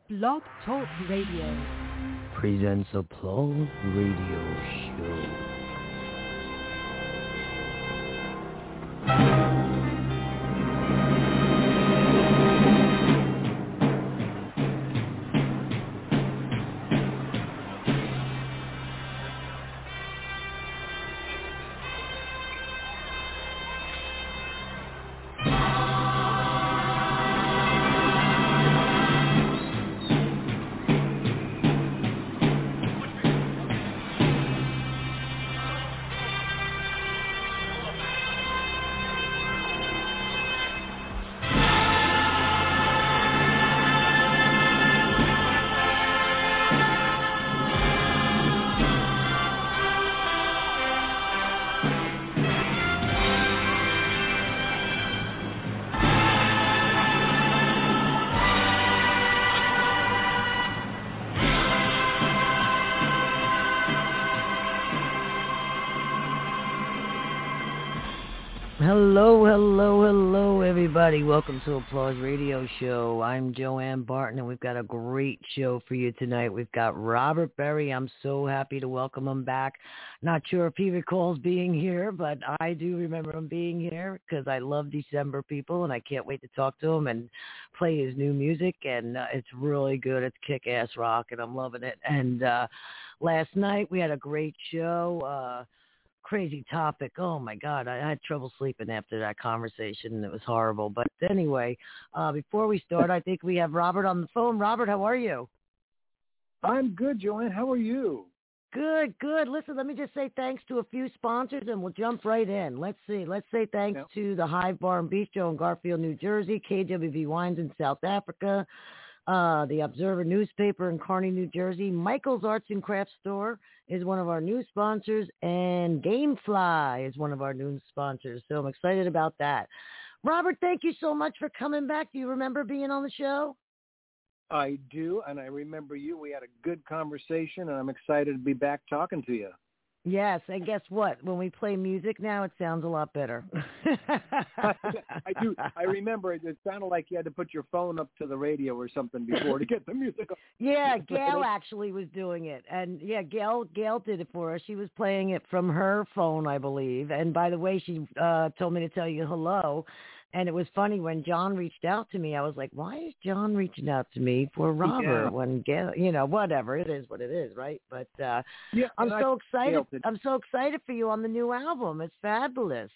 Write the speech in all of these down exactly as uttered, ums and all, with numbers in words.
Blog Talk Radio presents Applause Radio Show. Hello, hello, hello, everybody. Welcome to Applause Radio Show. I'm Joanne Barton, and we've got a great show for you tonight. We've got Robert Berry. I'm so happy to welcome him back. Not sure if he recalls being here, but I do remember him being here because I love December people, and I can't wait to talk to him and play his new music, and uh, it's really good. It's kick-ass rock, and I'm loving it. And uh, last night we had a great show. Uh, Crazy topic. Oh my God. I had trouble sleeping after that conversation. It was horrible. But anyway, uh, before we start, I think we have Robert on the phone. Robert, how are you? I'm good, Joanne. How are you? Good, good. Listen, let me just say thanks to a few sponsors and we'll jump right in. Let's see. Let's say thanks yeah. to the Hive Bar and Bistro in Garfield, New Jersey, K W V Wines in South Africa, Uh, the Observer newspaper in Kearney, New Jersey. Michael's Arts and Crafts Store is one of our new sponsors, and Gamefly is one of our new sponsors. So I'm excited about that. Robert, thank you so much for coming back. Do you remember being on the show? I do, and I remember you. We had a good conversation, and I'm excited to be back talking to you. Yes, and guess what? When we play music now, it sounds a lot better. I, I do. I remember it, it sounded like you had to put your phone up to the radio or something before to get the music on. Yeah, Gail actually was doing it. And, yeah, Gail Gail did it for us. She was playing it from her phone, I believe. And, by the way, she uh, told me to tell you hello. And it was funny when John reached out to me. I was like, why is John reaching out to me for Robert? Yeah. When Gail, you know, whatever. It is what it is, right? But uh, yeah, I'm so I, excited. Gail, I'm so excited for you on the new album. It's fabulous.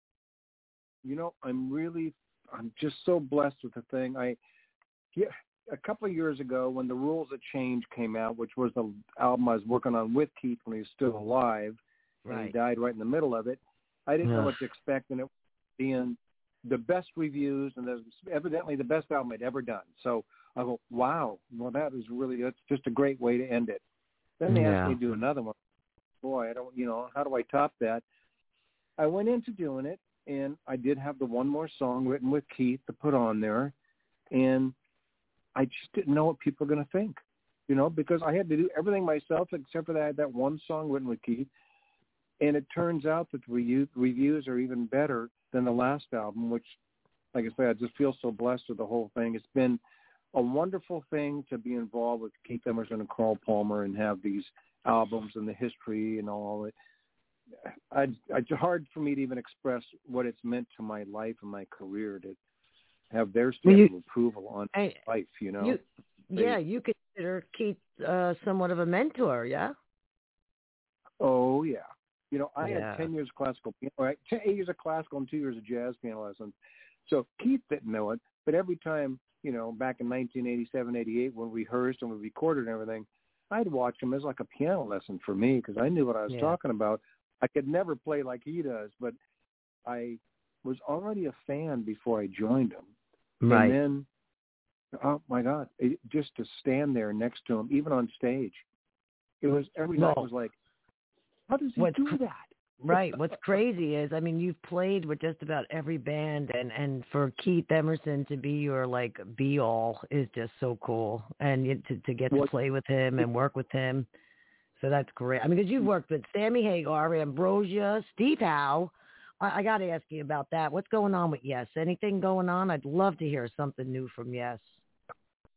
You know, I'm really, I'm just so blessed with the thing. I, yeah, a couple of years ago when The Rules of Change came out, which was the album I was working on with Keith when he was still alive, right. and he died right in the middle of it, I didn't yeah. know what to expect, and it being the best reviews, and there's evidently the best album I'd ever done. So I go, wow, well, that is really, that's just a great way to end it. Then they yeah. asked me to do another one. Boy, I don't, you know, how do I top that? I went into doing it, and I did have the one more song written with Keith to put on there, and I just didn't know what people were going to think, you know, because I had to do everything myself except for that I had that one song written with Keith, and it turns out that the review, reviews are even better than the last album, which, like I said, I just feel so blessed with the whole thing. It's been a wonderful thing to be involved with Keith Emerson and Carl Palmer and have these albums and the history and all it. I, it's hard for me to even express what it's meant to my life and my career to have their stamp you, of approval on I, life, you know. You, yeah, you consider Keith uh, somewhat of a mentor, yeah? Oh, yeah. You know, I yeah. had ten years of classical, right? ten, eight years of classical and two years of jazz piano lessons. So Keith didn't know it, but every time, you know, back in nineteen eighty-seven, eighty-eight, when we rehearsed and we recorded and everything, I'd watch him as like a piano lesson for me because I knew what I was yeah. talking about. I could never play like he does, but I was already a fan before I joined him. Right. And then, oh, my God, it, just to stand there next to him, even on stage, it was every no. night was like, how does he What's do cr- that? Right. What's crazy is, I mean, you've played with just about every band, and, and for Keith Emerson to be your, like, be-all is just so cool. And you, to, to get Well, to play with him and work with him, so that's great. I mean, because you've worked with Sammy Hagar, Ambrosia, Steve Howe. I, I got to ask you about that. What's going on with Yes? Anything going on? I'd love to hear something new from Yes.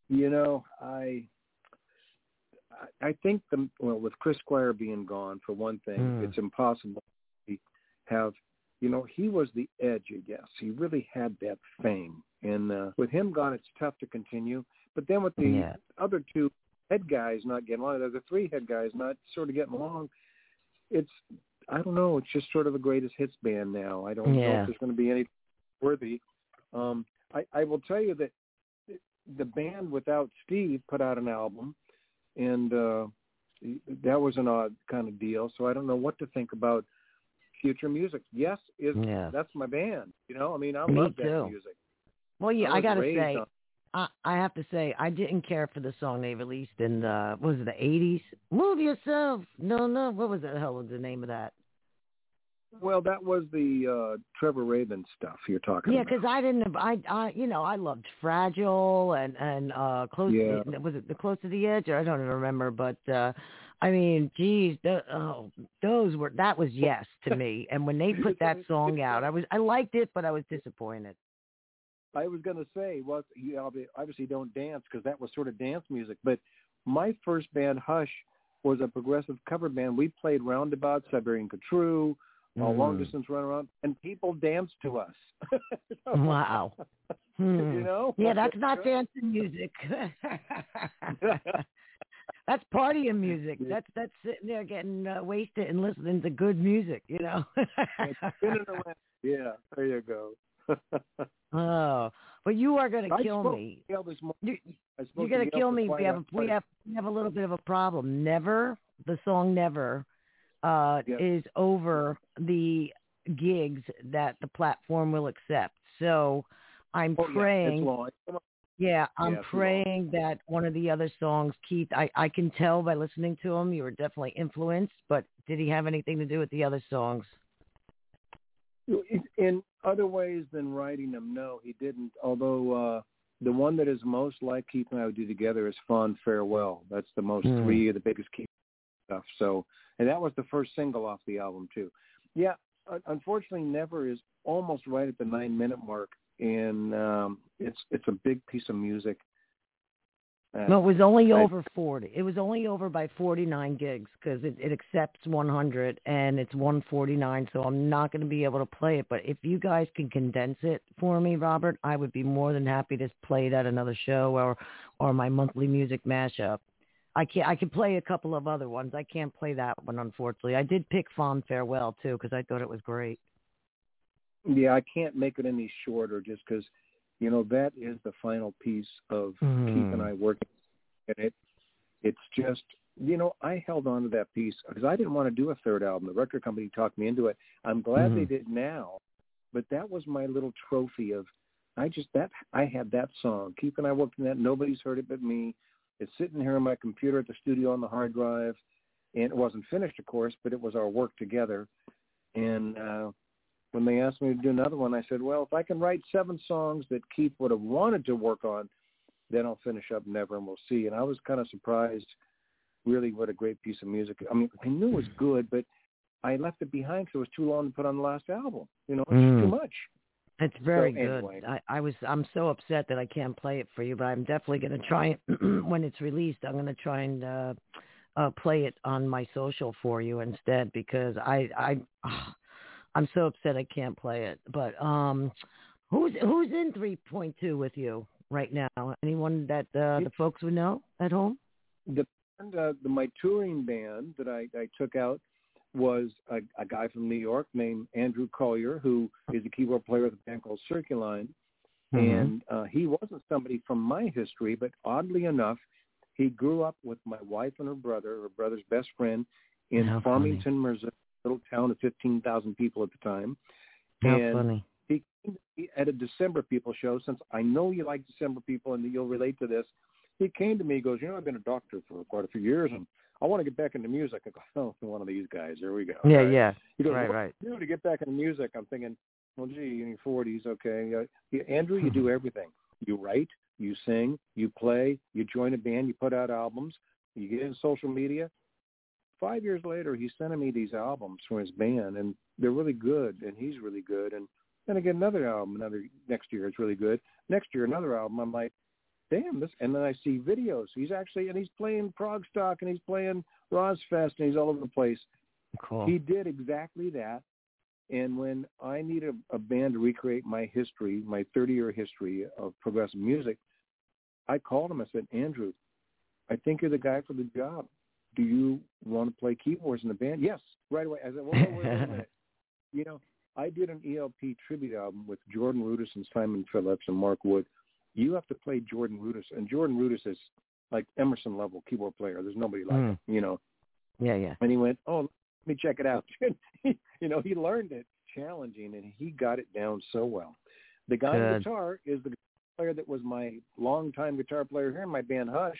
You know, I I think the well with Chris Squire being gone for one thing, Mm. it's impossible to have. You know, he was the edge, I guess. He really had that fame, and uh, with him gone, it's tough to continue. But then with the Yeah. other two head guys not getting along, the other three head guys not sort of getting along, it's I don't know. It's just sort of a greatest hits band now. I don't know Yeah. if there's going to be any worthy. Um, I, I will tell you that the band without Steve put out an album, and uh, that was an odd kind of deal. So I don't know what to think about future music. Yes, is Yeah. that's my band. You know, I mean, I Me love that too. music. Well, yeah, I I was gotta raised say, on- I, I have to say, I didn't care for the song they released in the what was it, the eighties? Move yourself. No, no. What was the hell was the name of that? Well, that was the uh, Trevor Rabin stuff you're talking Yeah, about. because I didn't. I, I, you know, I loved Fragile and and uh, close. Yeah. Was it the Close to the Edge? Or I don't even remember. But uh, I mean, geez, the, oh, those were that was yes to me. And when they put that song out, I was I liked it, but I was disappointed. I was going to say, well, you obviously don't dance because that was sort of dance music. But my first band, Hush, was a progressive cover band. We played Roundabout, Siberian Catrue, uh, Mm. Long Distance Runaround, and people danced to us. Wow. Hmm. You know? Yeah, that's not dancing music. That's partying music. That's that's sitting there getting uh, wasted and listening to good music. You know. Spinning around. Yeah, there you go. Oh, but you are going to I kill spoke me. to Gail this morning. You, I spoke you're to going to Gail kill for me. quite We have a- a, we quite a- have we have a little bit of a problem. Never the song Never uh, Yes. is over the gigs that the platform will accept. So I'm Oh, yeah, praying. it's long. Yeah, I'm Yeah, it's praying that one of the other songs, Keith, I, I can tell by listening to him, you were definitely influenced, but did he have anything to do with the other songs? In other ways than writing them, no, he didn't. Although uh, the one that is most like Keith and I would do together is Fond Farewell. That's the most Mm. three of the biggest Keith stuff. So, and that was the first single off the album too. Yeah, unfortunately, Never is almost right at the nine minute mark, and um, it's it's a big piece of music. Uh, No, it was only I- over forty. It was only over by forty-nine gigs because it, it accepts one hundred and it's one forty-nine, so I'm not going to be able to play it. But if you guys can condense it for me, Robert, I would be more than happy to play it at another show or, or my monthly music mashup. I can't. I can play a couple of other ones. I can't play that one, unfortunately. I did pick Fond Farewell, too, because I thought it was great. Yeah, I can't make it any shorter just because, you know, that is the final piece of Mm. Keith and I working. And it, it's just, you know, I held on to that piece because I didn't want to do a third album. The record company talked me into it. I'm glad Mhm. they did now, but that was my little trophy of, I just, that, I had that song. Keith and I worked on that. Nobody's heard it but me. It's sitting here on my computer at the studio on the hard drive. And it wasn't finished, of course, but it was our work together. And, uh, when they asked me to do another one, I said, well, if I can write seven songs that Keith would have wanted to work on, then I'll finish up Never and we'll see. And I was kind of surprised, really, what a great piece of music. I mean, I knew it was good, but I left it behind because it was too long to put on the last album. You know, it's Mm. too much. It's very So, good. anyway. I, I was I'm so upset that I can't play it for you, but I'm definitely going to try it when it's released. I'm going to try and uh, uh, play it on my social for you instead because I I I'm so upset I can't play it. But um, who's who's in three point two with you right now? Anyone that uh, the folks would know at home? The band, uh, the my touring band that I, I took out was a, a guy from New York named Andrew Collier, who is a keyboard player with a band called Circuline. Mm-hmm. And uh, he wasn't somebody from my history, but oddly enough, he grew up with my wife and her brother, her brother's best friend, in How Farmington, funny. Missouri, a little town of fifteen thousand people at the time. How and funny. He came to me at a December People show. Since I know you like December People and you'll relate to this, he came to me. He goes, you know, I've been a doctor for quite a few years, and I want to get back into music. I go, oh, one of these guys. There we go. Yeah, right? yeah. He goes, right, what right. do you do to get back into music? I'm thinking, well, gee, in your forties, okay. Uh, yeah, Andrew, you do everything. You write, you sing, you play, you join a band, you put out albums, you get in social media. Five years later, he's sending me these albums from his band, and they're really good, and he's really good. And then I get another album another next year. It's really good. Next year, another album. I'm like, damn, this, and then I see videos. He's actually, and he's playing Progstock, and he's playing Rozfest, and he's all over the place. Cool. He did exactly that. And when I needed a, a band to recreate my history, my thirty-year history of progressive music, I called him. I said, Andrew, I think you're the guy for the job. Do you want to play keyboards in the band? Yes, right away. I said, well, wait, wait, wait a minute. You know, I did an E L P tribute album with Jordan Rudess and Simon Phillips and Mark Wood. You have to play Jordan Rudess. And Jordan Rudess is like Emerson-level keyboard player. There's nobody like mm. him, you know. Yeah, yeah. And he went, oh, let me check it out. You know, he learned it challenging, and he got it down so well. The guy on guitar is the player that was my longtime guitar player here in my band, Hush.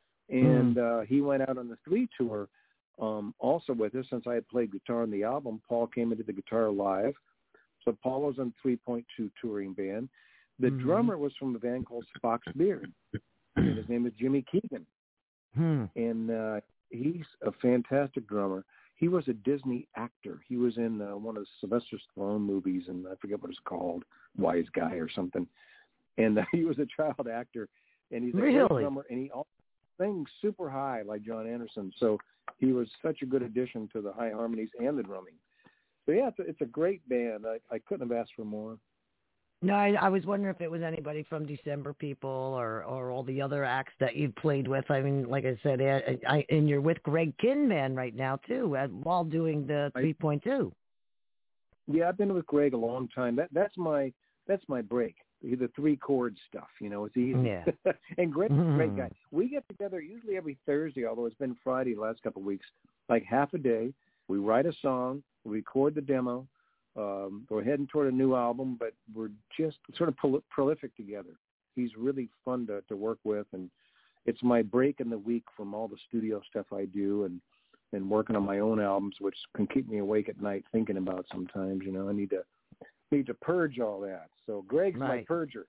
And mm. uh, he went out on the three tour um, also with us. Since I had played guitar on the album, Paul came into the guitar live. So Paul was on three point two touring band. The mm. drummer was from a band called Spock's Beard. And his name is Jimmy Keegan. Hmm. And uh, he's a fantastic drummer. He was a Disney actor. He was in uh, one of the Sylvester Stallone movies, and I forget what it's called, Wise Guy or something. And uh, he was a child actor, and he's a really? great drummer, and he also sings super high like John Anderson. So he was such a good addition to the high harmonies and the drumming. So, yeah, it's a, it's a great band. I, I couldn't have asked for more. No, I, I was wondering if it was anybody from December People or, or all the other acts that you've played with. I mean, like I said, I, I, and you're with Greg Kinman right now, too, at, while doing the three point two. Yeah, I've been with Greg a long time. That That's my that's my break, the three-chord stuff. You know, it's easy. Yeah. And Greg's a great guy. We get together usually every Thursday, although it's been Friday the last couple of weeks, like half a day. We write a song, we record the demo. Um, we're heading toward a new album, but we're just sort of prol- prolific together. He's really fun to, to work with, and it's my break in the week from all the studio stuff I do and, and working on my own albums, which can keep me awake at night thinking about sometimes. You know, I need to need to purge all that. So Greg's right. my purger.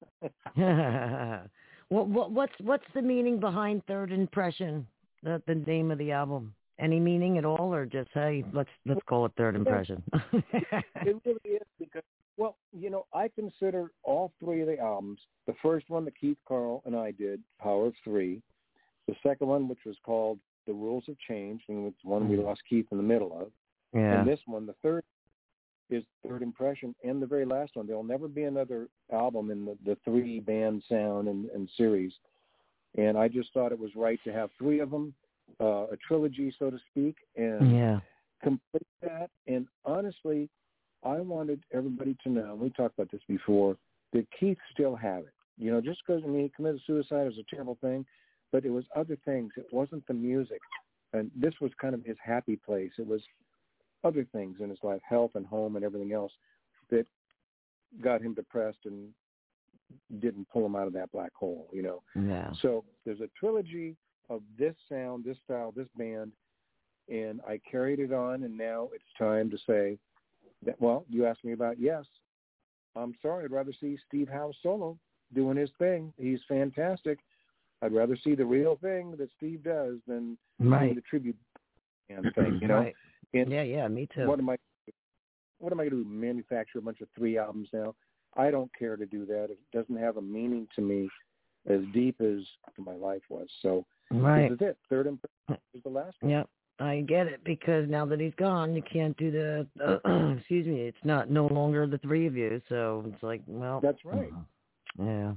what, what, what's what's the meaning behind Third Impression, the, the name of the album? Any meaning at all, or just, hey, let's let's call it Third Impression? It really is because, well, you know, I consider all three of the albums, the first one that Keith Carl and I did, Power of Three, the second one, which was called The Rules Have Changed, and it's one we lost Keith in the middle of, yeah. and this one, the third, is Third Impression, and the very last one. There'll never be another album in the, the three-band sound and, and series, and I just thought it was right to have three of them, Uh, a trilogy, so to speak, and yeah. complete that. And honestly, I wanted everybody to know, and we talked about this before, that Keith still had it. You know, just because I mean, he committed suicide was a terrible thing, but it was other things. It wasn't the music. And this was kind of his happy place. It was other things in his life, health and home and everything else, that got him depressed and didn't pull him out of that black hole, you know. Yeah. So there's a trilogy of this sound, this style, this band, and I carried it on, and now it's time to say that, well, you asked me about, yes, I'm sorry, I'd rather see Steve Howe solo doing his thing. He's fantastic. I'd rather see the real thing that Steve does than right. the tribute band thing, you know? Right. And yeah, yeah, me too. What am I, what am I going to do, manufacture a bunch of three albums now? I don't care to do that. It doesn't have a meaning to me as deep as my life was. So right. this is it. Third Impression is the last one. Yep. I get it, because now that he's gone, you can't do the, uh, excuse me, it's not no longer the three of you. So it's like, well. That's right. Uh, yeah.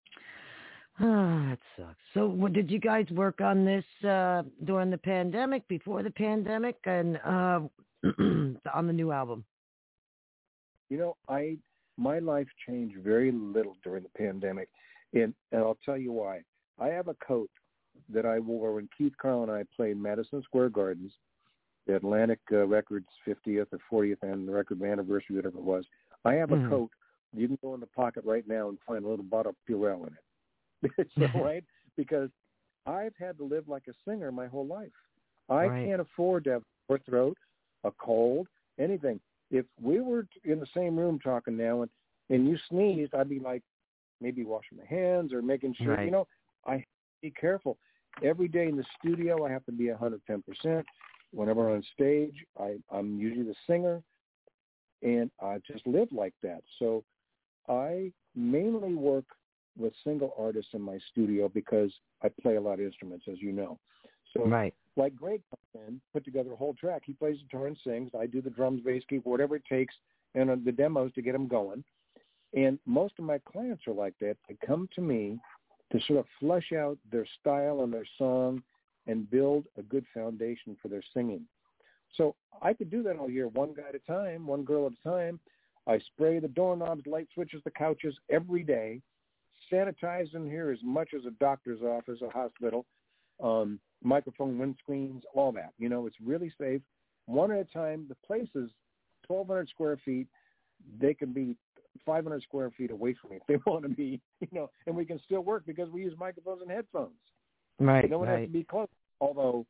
Ah, that sucks. So what, did you guys work on this uh, during the pandemic, before the pandemic, and uh, on the new album? You know, I my life changed very little during the pandemic, and, and I'll tell you why. I have a coat that I wore when Keith Carl and I played Madison Square Gardens, the Atlantic uh, Records fiftieth or fortieth and record anniversary, whatever it was. I have a mm-hmm. coat. You can go in the pocket right now and find a little bottle of Purell in it. So, right? Because I've had to live like a singer my whole life. I right. can't afford to have a sore throat, a cold, anything. If we were in the same room talking now and, and you sneezed, I'd be like maybe washing my hands or making sure, right. you know, I have to be careful. Every day in the studio, I have to be one hundred ten percent. Whenever I'm on stage, I, I'm usually the singer, and I just live like that. So I mainly work with single artists in my studio because I play a lot of instruments, as you know. So, right. like Greg comes in, put together a whole track. He plays guitar and sings. I do the drums, bass, keyboard, whatever it takes, and uh, the demos to get them going. And most of my clients are like that. They come to me to sort of flesh out their style and their song and build a good foundation for their singing. So I could do that all year, one guy at a time, one girl at a time. I spray the doorknobs, light switches, the couches every day, sanitize in here as much as a doctor's office, a hospital, um, microphone, windscreens, all that. You know, it's really safe. One at a time. The place is twelve hundred square feet. They can be five hundred square feet away from me if they want to be, you know, and we can still work because we use microphones and headphones. Right, No one right. has to be close. Although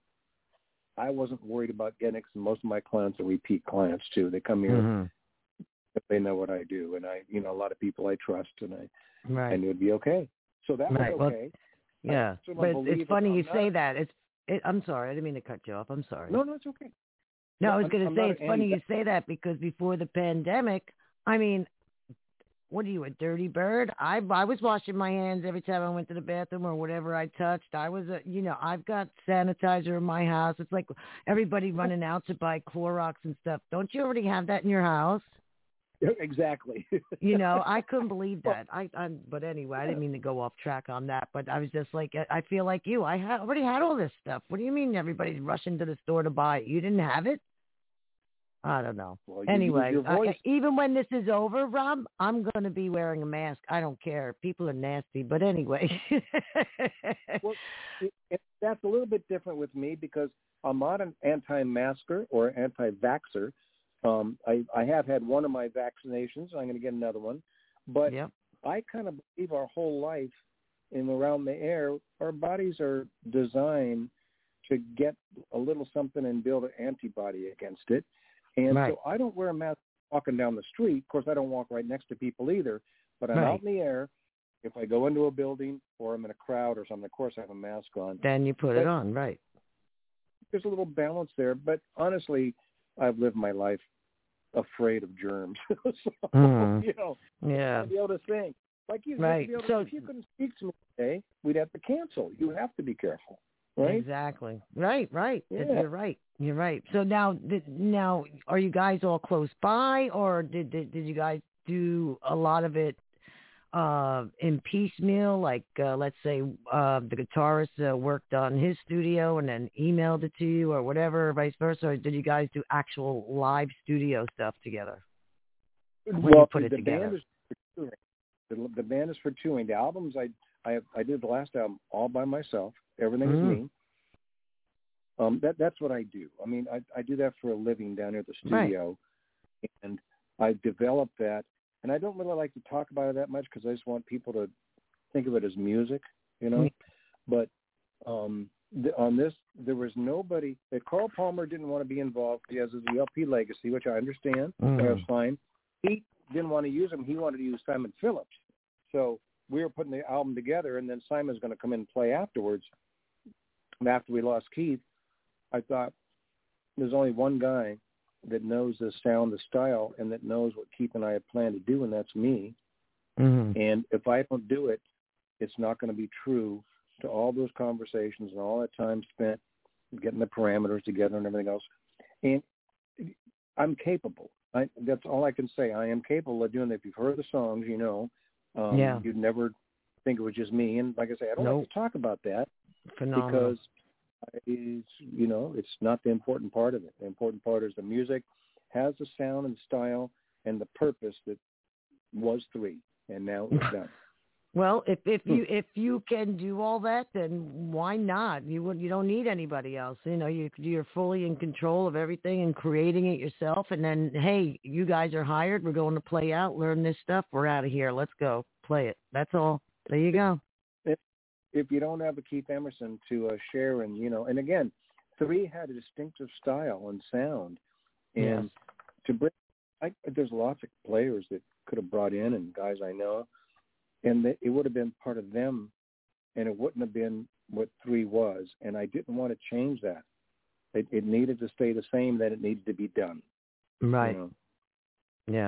I wasn't worried about getting it, because most of my clients are repeat clients too. They come here Mm-hmm. if they know what I do, and I, you know, a lot of people I trust, and I, Right. and it would be okay. So that right. was okay. Well, yeah, I but it's, it's funny you not, say that. It's. It, I'm sorry, I didn't mean to cut you off. I'm sorry. No, no, it's okay. No, no I was I'm, going to I'm say it's funny anti- you say that because before the pandemic, I mean, what are you, a dirty bird? I I was washing my hands every time I went to the bathroom or whatever I touched. I was, a, you know, I've got sanitizer in my house. It's like everybody running out to buy Clorox and stuff. Don't you already have that in your house? Exactly. You know, I couldn't believe that. I, I, but anyway, I didn't mean to go off track on that. But I was just like, I feel like you. I ha- already had all this stuff. What do you mean everybody's rushing to the store to buy it? You didn't have it? I don't know. Well, you anyway, use your voice. I, even when this is over, Rob, I'm going to be wearing a mask. I don't care. People are nasty. But anyway. Well, it, it, that's a little bit different with me because I'm not an anti-masker or anti-vaxxer. Um, I, I have had one of my vaccinations. I'm going to get another one. But yep. I kind of believe our whole life in around the air, our bodies are designed to get a little something and build an antibody against it. And right. so I don't wear a mask walking down the street. Of course, I don't walk right next to people either. But I'm right. out in the air. If I go into a building or I'm in a crowd or something, of course I have a mask on. Then you put but it on, right. There's a little balance there. But honestly, I've lived my life afraid of germs. so, mm. you know, yeah. to be able to think. Like you, right. you to so, if you couldn't speak to me today, we'd have to cancel. You have to be careful, right? Exactly. Right, right. Yeah. You're right. You're right. So now, did, now, are you guys all close by, or did, did did you guys do a lot of it uh, in piecemeal? Like, uh, let's say uh, the guitarist uh, worked on his studio and then emailed it to you, or whatever, or vice versa. Or did you guys do actual live studio stuff together? When well, you put the, it the together? band is for touring. The, the band is for touring. The albums, I I I did the last album all by myself. Everything mm. is me. Um, that that's what I do. I mean, I I do that for a living down here at the studio, right. And I've developed that. And I don't really like to talk about it that much because I just want people to think of it as music, you know. Mm. But um, the, on this, there was nobody. That Carl Palmer didn't want to be involved. He has his E L P legacy, which I understand. Mm. That's fine. He didn't want to use him. He wanted to use Simon Phillips. So we were putting the album together, and then Simon's going to come in and play afterwards. And after we lost Keith, I thought there's only one guy that knows the sound, the style, and that knows what Keith and I have planned to do, and that's me. Mm-hmm. And if I don't do it, it's not going to be true to all those conversations and all that time spent getting the parameters together and everything else. And I'm capable. I, that's all I can say. I am capable of doing that. If you've heard the songs, you know, um, yeah. you'd never think it was just me. And like I say, I don't nope. like to talk about that. Phenomenal. Because it's, you know, it's not the important part of it. The important part is the music has the sound and style and the purpose that was three, and now it's done. Well, if if you if you can do all that, then why not? You would you don't need anybody else. You know, you you're fully in control of everything and creating it yourself. And then, hey, you guys are hired. We're going to play out, learn this stuff. We're out of here. Let's go play it. That's all. There you go. If, if you don't have a Keith Emerson to uh, share, and you know, and again, three had a distinctive style and sound, and yes. to bring, I, there's lots of players that could have brought in, and guys I know. And it would have been part of them, and it wouldn't have been what three was. And I didn't want to change that. It, it needed to stay the same, that it needed to be done. Right. You know? Yeah.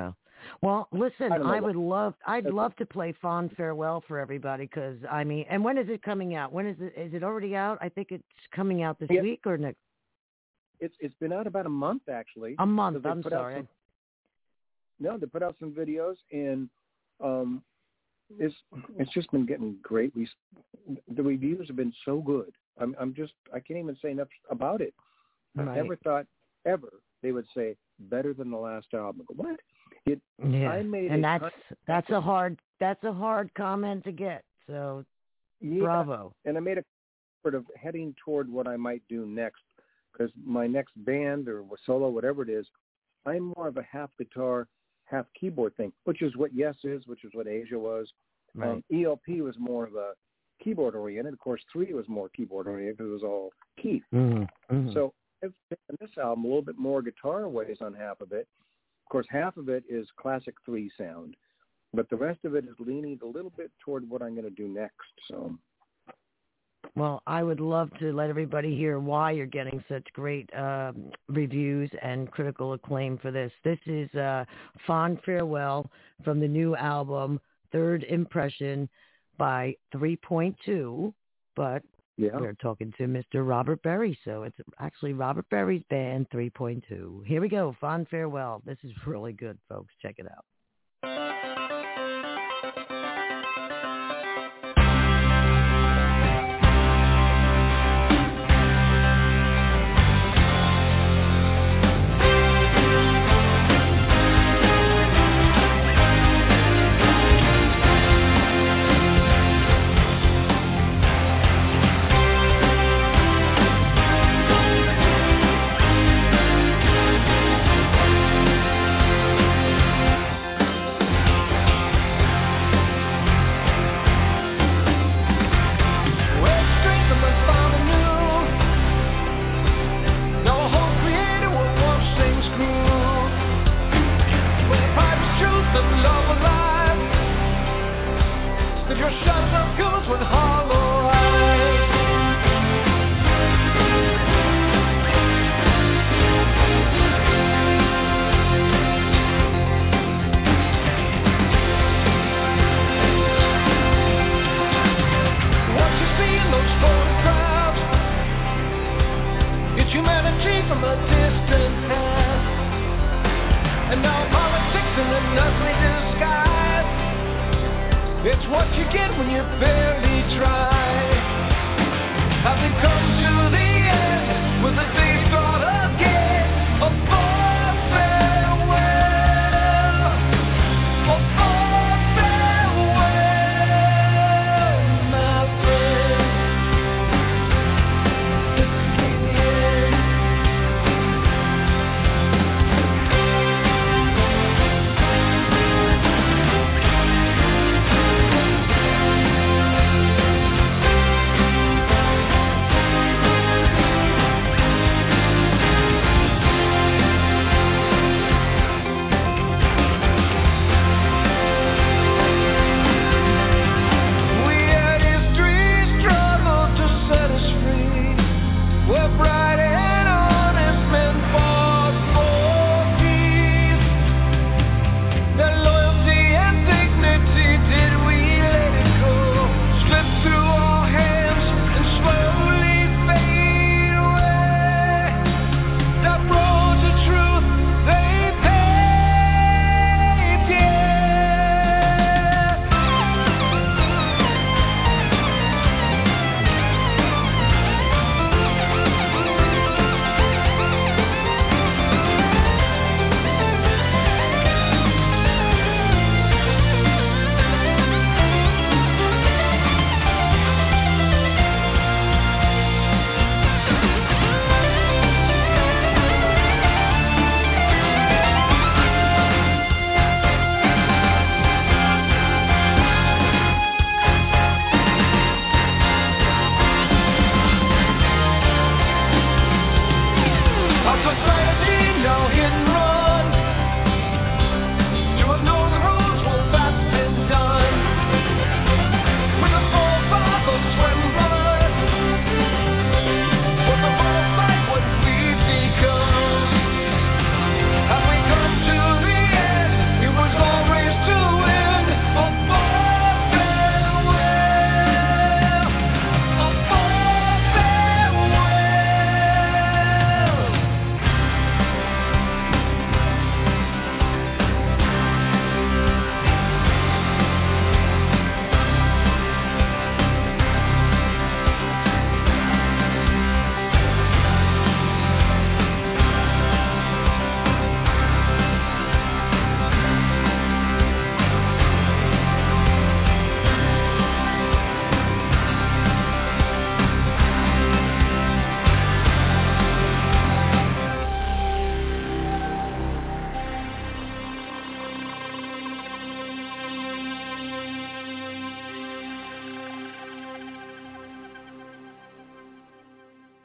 Well, listen, I, I would love, I'd love to play Fond Farewell for everybody because, I mean, and when is it coming out? When is it, is it already out? I think it's coming out this yeah. week or next? It's It's been out about a month, actually. A month, I'm sorry. Some, no, they put out some videos, and um, it's it's just been getting great. The reviews have been so good. I'm, I'm just, I can't even say enough about it. Right. I never thought ever they would say better than the last album. What? It, yeah, I made and a that's that's a hard that's a hard comment to get. So, yeah, bravo. And I made a sort of heading toward what I might do next, because my next band or solo, whatever it is, I'm more of a half guitar, half keyboard thing, which is what Yes is, which is what Asia was. Right. Um, E L P was more of a keyboard oriented. Of course, Three was more keyboard oriented because it was all Keith. Mm-hmm. Mm-hmm. So in this album, a little bit more guitar weighs on half of it. Of course, half of it is classic Three sound, but the rest of it is leaning a little bit toward what I'm going to do next. So, well, I would love to let everybody hear why you're getting such great um, reviews and critical acclaim for this. This is uh, Fond Farewell from the new album, Third Impression by three point two, but yeah. we're talking to Mister Robert Berry, so it's actually Robert Berry's band, three point two. Here we go, Fond Farewell. This is really good, folks. Check it out.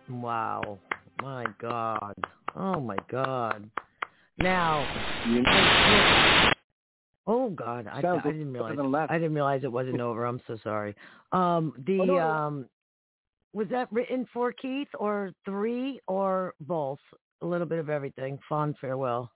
Wow. My God. Oh, my God. Now, You know, oh, God. I, sounds I didn't realize. than last. I didn't realize it wasn't over. I'm so sorry. Um, the Oh, no, no. um, was that written for Keith or three or both? A little bit of everything. Fond farewell.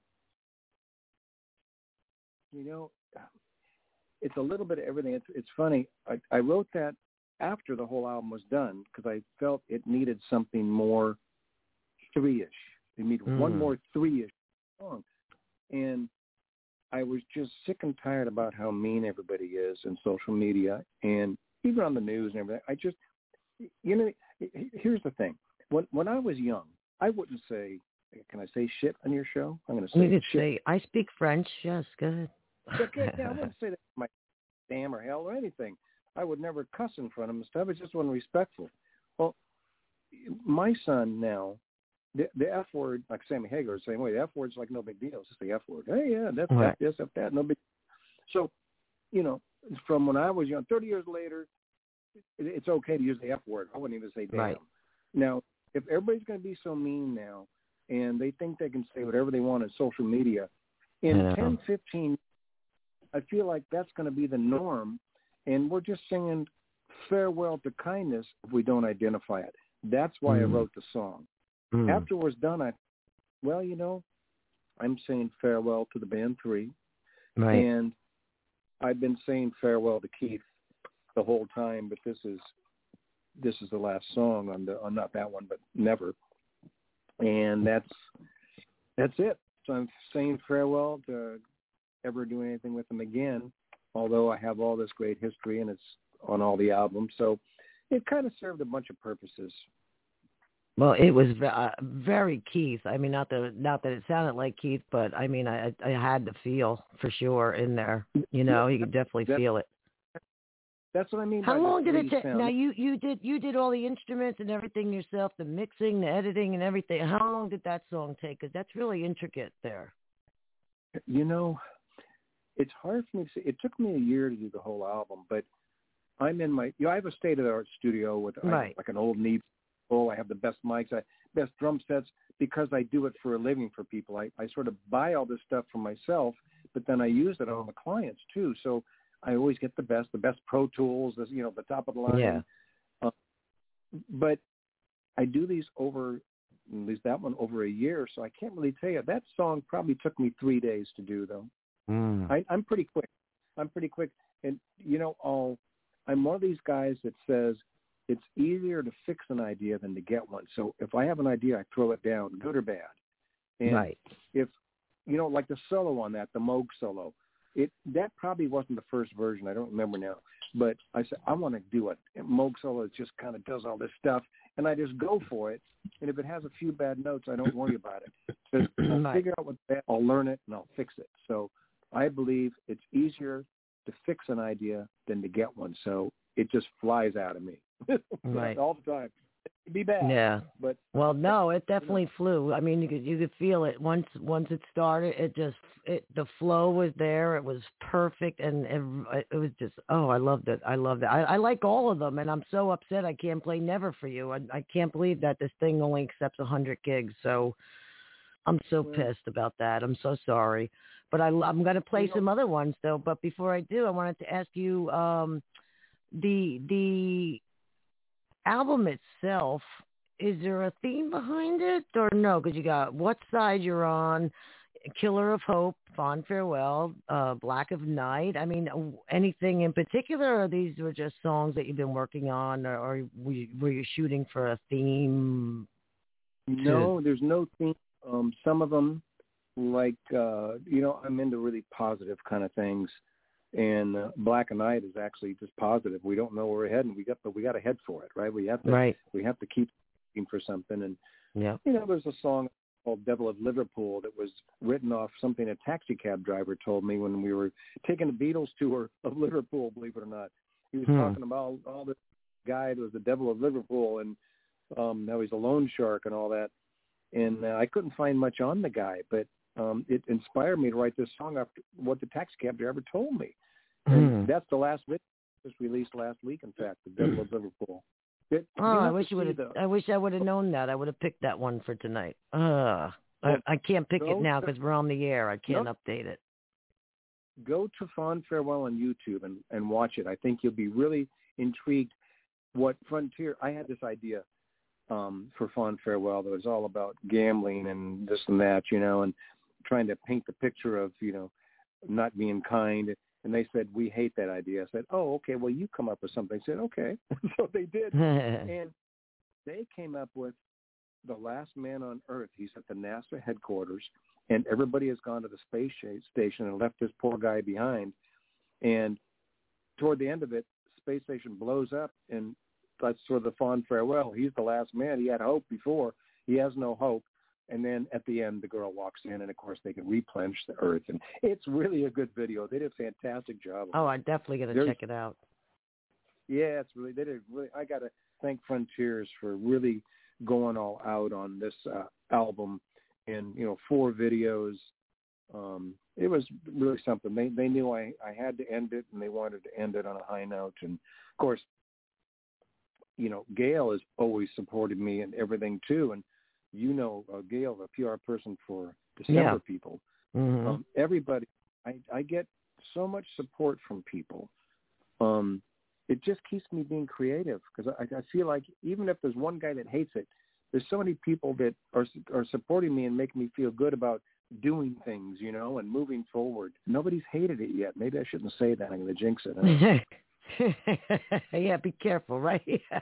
You know, it's a little bit of everything. It's it's funny. I, I wrote that after the whole album was done because I felt it needed something more three-ish. It needed mm. one more three-ish song. And I was just sick and tired about how mean everybody is in social media and even on the news and everything. I just, you know, here's the thing. When when I was young, I wouldn't say, can I say shit on your show? I'm going to say you could shit. Say, I speak French. Yes, good. Okay, yeah, I wouldn't say that my damn or hell or anything. I would never cuss in front of him and stuff. It just wasn't respectful. Well, my son now, the, the F word, like Sammy Hagar is the same way. The F word's like no big deal. It's just the F word. Hey, yeah, that's right. that, this, that's that, no big. So, you know, from when I was young, thirty years later, it, it's okay to use the F word. I wouldn't even say damn. Right. Now, if everybody's going to be so mean now, and they think they can say whatever they want on social media, in ten, fifteen, I feel like that's going to be the norm, and we're just singing farewell to kindness if we don't identify it. That's why mm. I wrote the song. Mm. After it was done, I, well, you know, I'm saying farewell to the band Three, right. and I've been saying farewell to Keith the whole time, but this is this is the last song on the on not that one, but Never, and that's that's it. So I'm saying farewell to ever doing anything with them again, although I have all this great history and it's on all the albums. So it kind of served a bunch of purposes. Well, it was uh, very Keith. I mean, not that not that it sounded like Keith, but I mean, I I had the feel for sure in there. You know, you could definitely that, feel it. That's what I mean. How by long did it take? Sound. Now you you did you did all the instruments and everything yourself, the mixing, the editing, and everything. How long did that song take? Because that's really intricate there. You know, it's hard for me to say. It took me a year to do the whole album, but I'm in my. You know, I have a state-of-the-art studio with right. I, like an old Neve. Oh, I have the best mics, I best drum sets because I do it for a living for people. I, I sort of buy all this stuff for myself, but then I use it on the clients too. So I always get the best, the best Pro Tools, you know, the top of the line. Yeah. Uh, but I do these over, at least that one over a year, so I can't really tell you. That song probably took me three days to do, though. Mm. I, I'm pretty quick. I'm pretty quick. And, you know, I'll, I'm one of these guys that says it's easier to fix an idea than to get one. So if I have an idea, I throw it down, good or bad. And right. if, you know, like the solo on that, the Moog solo, it that probably wasn't the first version. I don't remember now. But I said, I want to do it. And Moog solo just kind of does all this stuff. And I just go for it. And if it has a few bad notes, I don't worry about it. Because I'll right. figure out what's bad, I'll learn it, and I'll fix it. So I believe it's easier to fix an idea than to get one. So it just flies out of me. Right. All the time. It'd be bad. Yeah. But well, no, it definitely flew. I mean, you could you could feel it once once it started. It just it the flow was there. It was perfect, and it, it was just oh, I loved it. I loved it. I, I like all of them, and I'm so upset I can't play Never for You. I, I can't believe that this thing only accepts one hundred gigs. So I'm so well, pissed about that. I'm so sorry, but I I'm gonna play you know, some other ones though. But before I do, I wanted to ask you um, the the. album itself, is there a theme behind it or no? Because you got What Side You're On, Killer of Hope, Fond Farewell, uh, Black of Night. I mean, anything in particular, or these were just songs that you've been working on, or, or were, you, were you shooting for a theme? No, to... there's no theme. Um, some of them, like, uh, you know, I'm into really positive kind of things. And uh, Black and Night is actually just positive. We don't know where we're heading. We got, but we got to head for it, right? We have to, right. we have to keep looking for something. And yeah, you know, there's a song called "Devil of Liverpool" that was written off something a taxi cab driver told me when we were taking a Beatles tour of Liverpool. Believe it or not, he was hmm. talking about all this guy that was the Devil of Liverpool, and um, now he's a loan shark and all that. And uh, I couldn't find much on the guy, but um, it inspired me to write this song after what the taxi cab driver told me. And mm. that's the last bit just released last week, in fact, The Devil of Liverpool. It, Oh, I wish you would have. I wish I would have known that. I would have picked that one for tonight. Uh, I, I can't pick it now because we're on the air. I can't nope. update it. Go to Fond Farewell on YouTube and, and watch it. I think you'll be really intrigued. What Frontier? I had this idea um, for Fond Farewell that was all about gambling and this and that, you know, and trying to paint the picture of, you know, not being kind. And they said, we hate that idea. I said, oh, okay, well, you come up with something. I said, okay. So they did. And they came up with The Last Man on Earth. He's at the NASA headquarters, and everybody has gone to the space station and left this poor guy behind. And toward the end of it, space station blows up, and that's sort of the fond farewell. He's the last man. He had hope before. He has no hope. And then at the end, the girl walks in, and, of course, they can replenish the Earth. And it's really a good video. They did a fantastic job. Oh, I'm definitely going to check it out. Yeah, it's really, they did really, I got to thank Frontiers for really going all out on this uh, album. And, you know, four videos. Um, it was really something. They they knew I, I had to end it, and they wanted to end it on a high note. And, of course, you know, Gail has always supported me in everything, too. And, you know, uh, Gail, the P R person for December yeah. People. Mm-hmm. Um, everybody, I, I get so much support from people. Um, it just keeps me being creative because I, I feel like even if there's one guy that hates it, there's so many people that are are supporting me and making me feel good about doing things, you know, and moving forward. Nobody's hated it yet. Maybe I shouldn't say that. I'm going to jinx it. Yeah, be careful, right?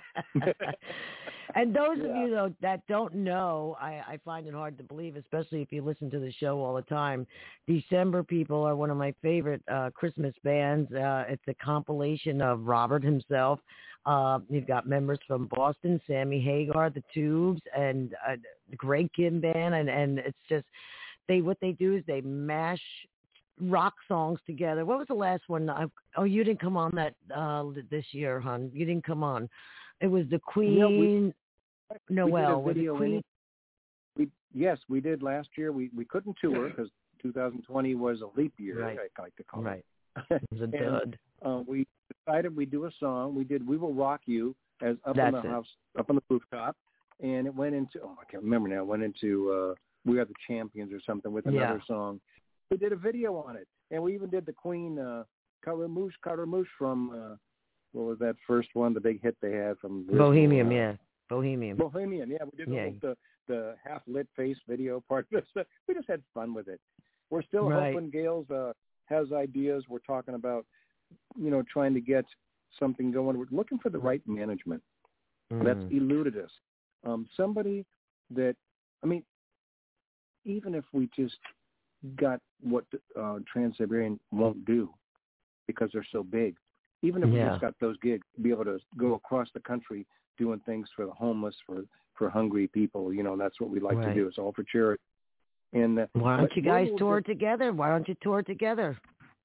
And those yeah. of you, though, that don't know, I, I find it hard to believe, especially if you listen to the show all the time. December People are one of my favorite uh, Christmas bands. Uh, it's a compilation of Robert himself. Uh, you've got members from Boston, Sammy Hagar, the Tubes, and uh, the Greg Kim Band. And, and it's just, they what they do is they mash rock songs together. What was the last one? I, oh, you didn't come on that uh, this year, hon. You didn't come on. It was the Queen. Yeah, we, Noel. We did a video was it Queen? We, yes, we did last year. We we couldn't tour because two thousand twenty was a leap year, right. I like to call right. it. It was a and, dud. Uh, we decided we'd do a song. We did We Will Rock You as up That's on the it. house, up on the rooftop. And it went into, oh, I can't remember now, it went into uh, We Are the Champions or something with another yeah. song. We did a video on it. And we even did the Queen, uh, Caramouche, Caramouche from, uh, what was that first one, the big hit they had from Bohemian, uh, yeah. Bohemian. Bohemian, yeah. We did yeah. the, the half-lit face video part. We just had fun with it. We're still right. hoping Gail's uh, has ideas. We're talking about, you know, trying to get something going. We're looking for the right management. Mm. That's eluded us. Um, somebody that, I mean, even if we just got what uh, Trans-Siberian won't do because they're so big, even if yeah. we just got those gigs, be able to go across the country doing things for the homeless, for, for hungry people, you know, that's what we like right. to do. It's all for charity. And uh, why don't you guys tour just, together? Why don't you tour together?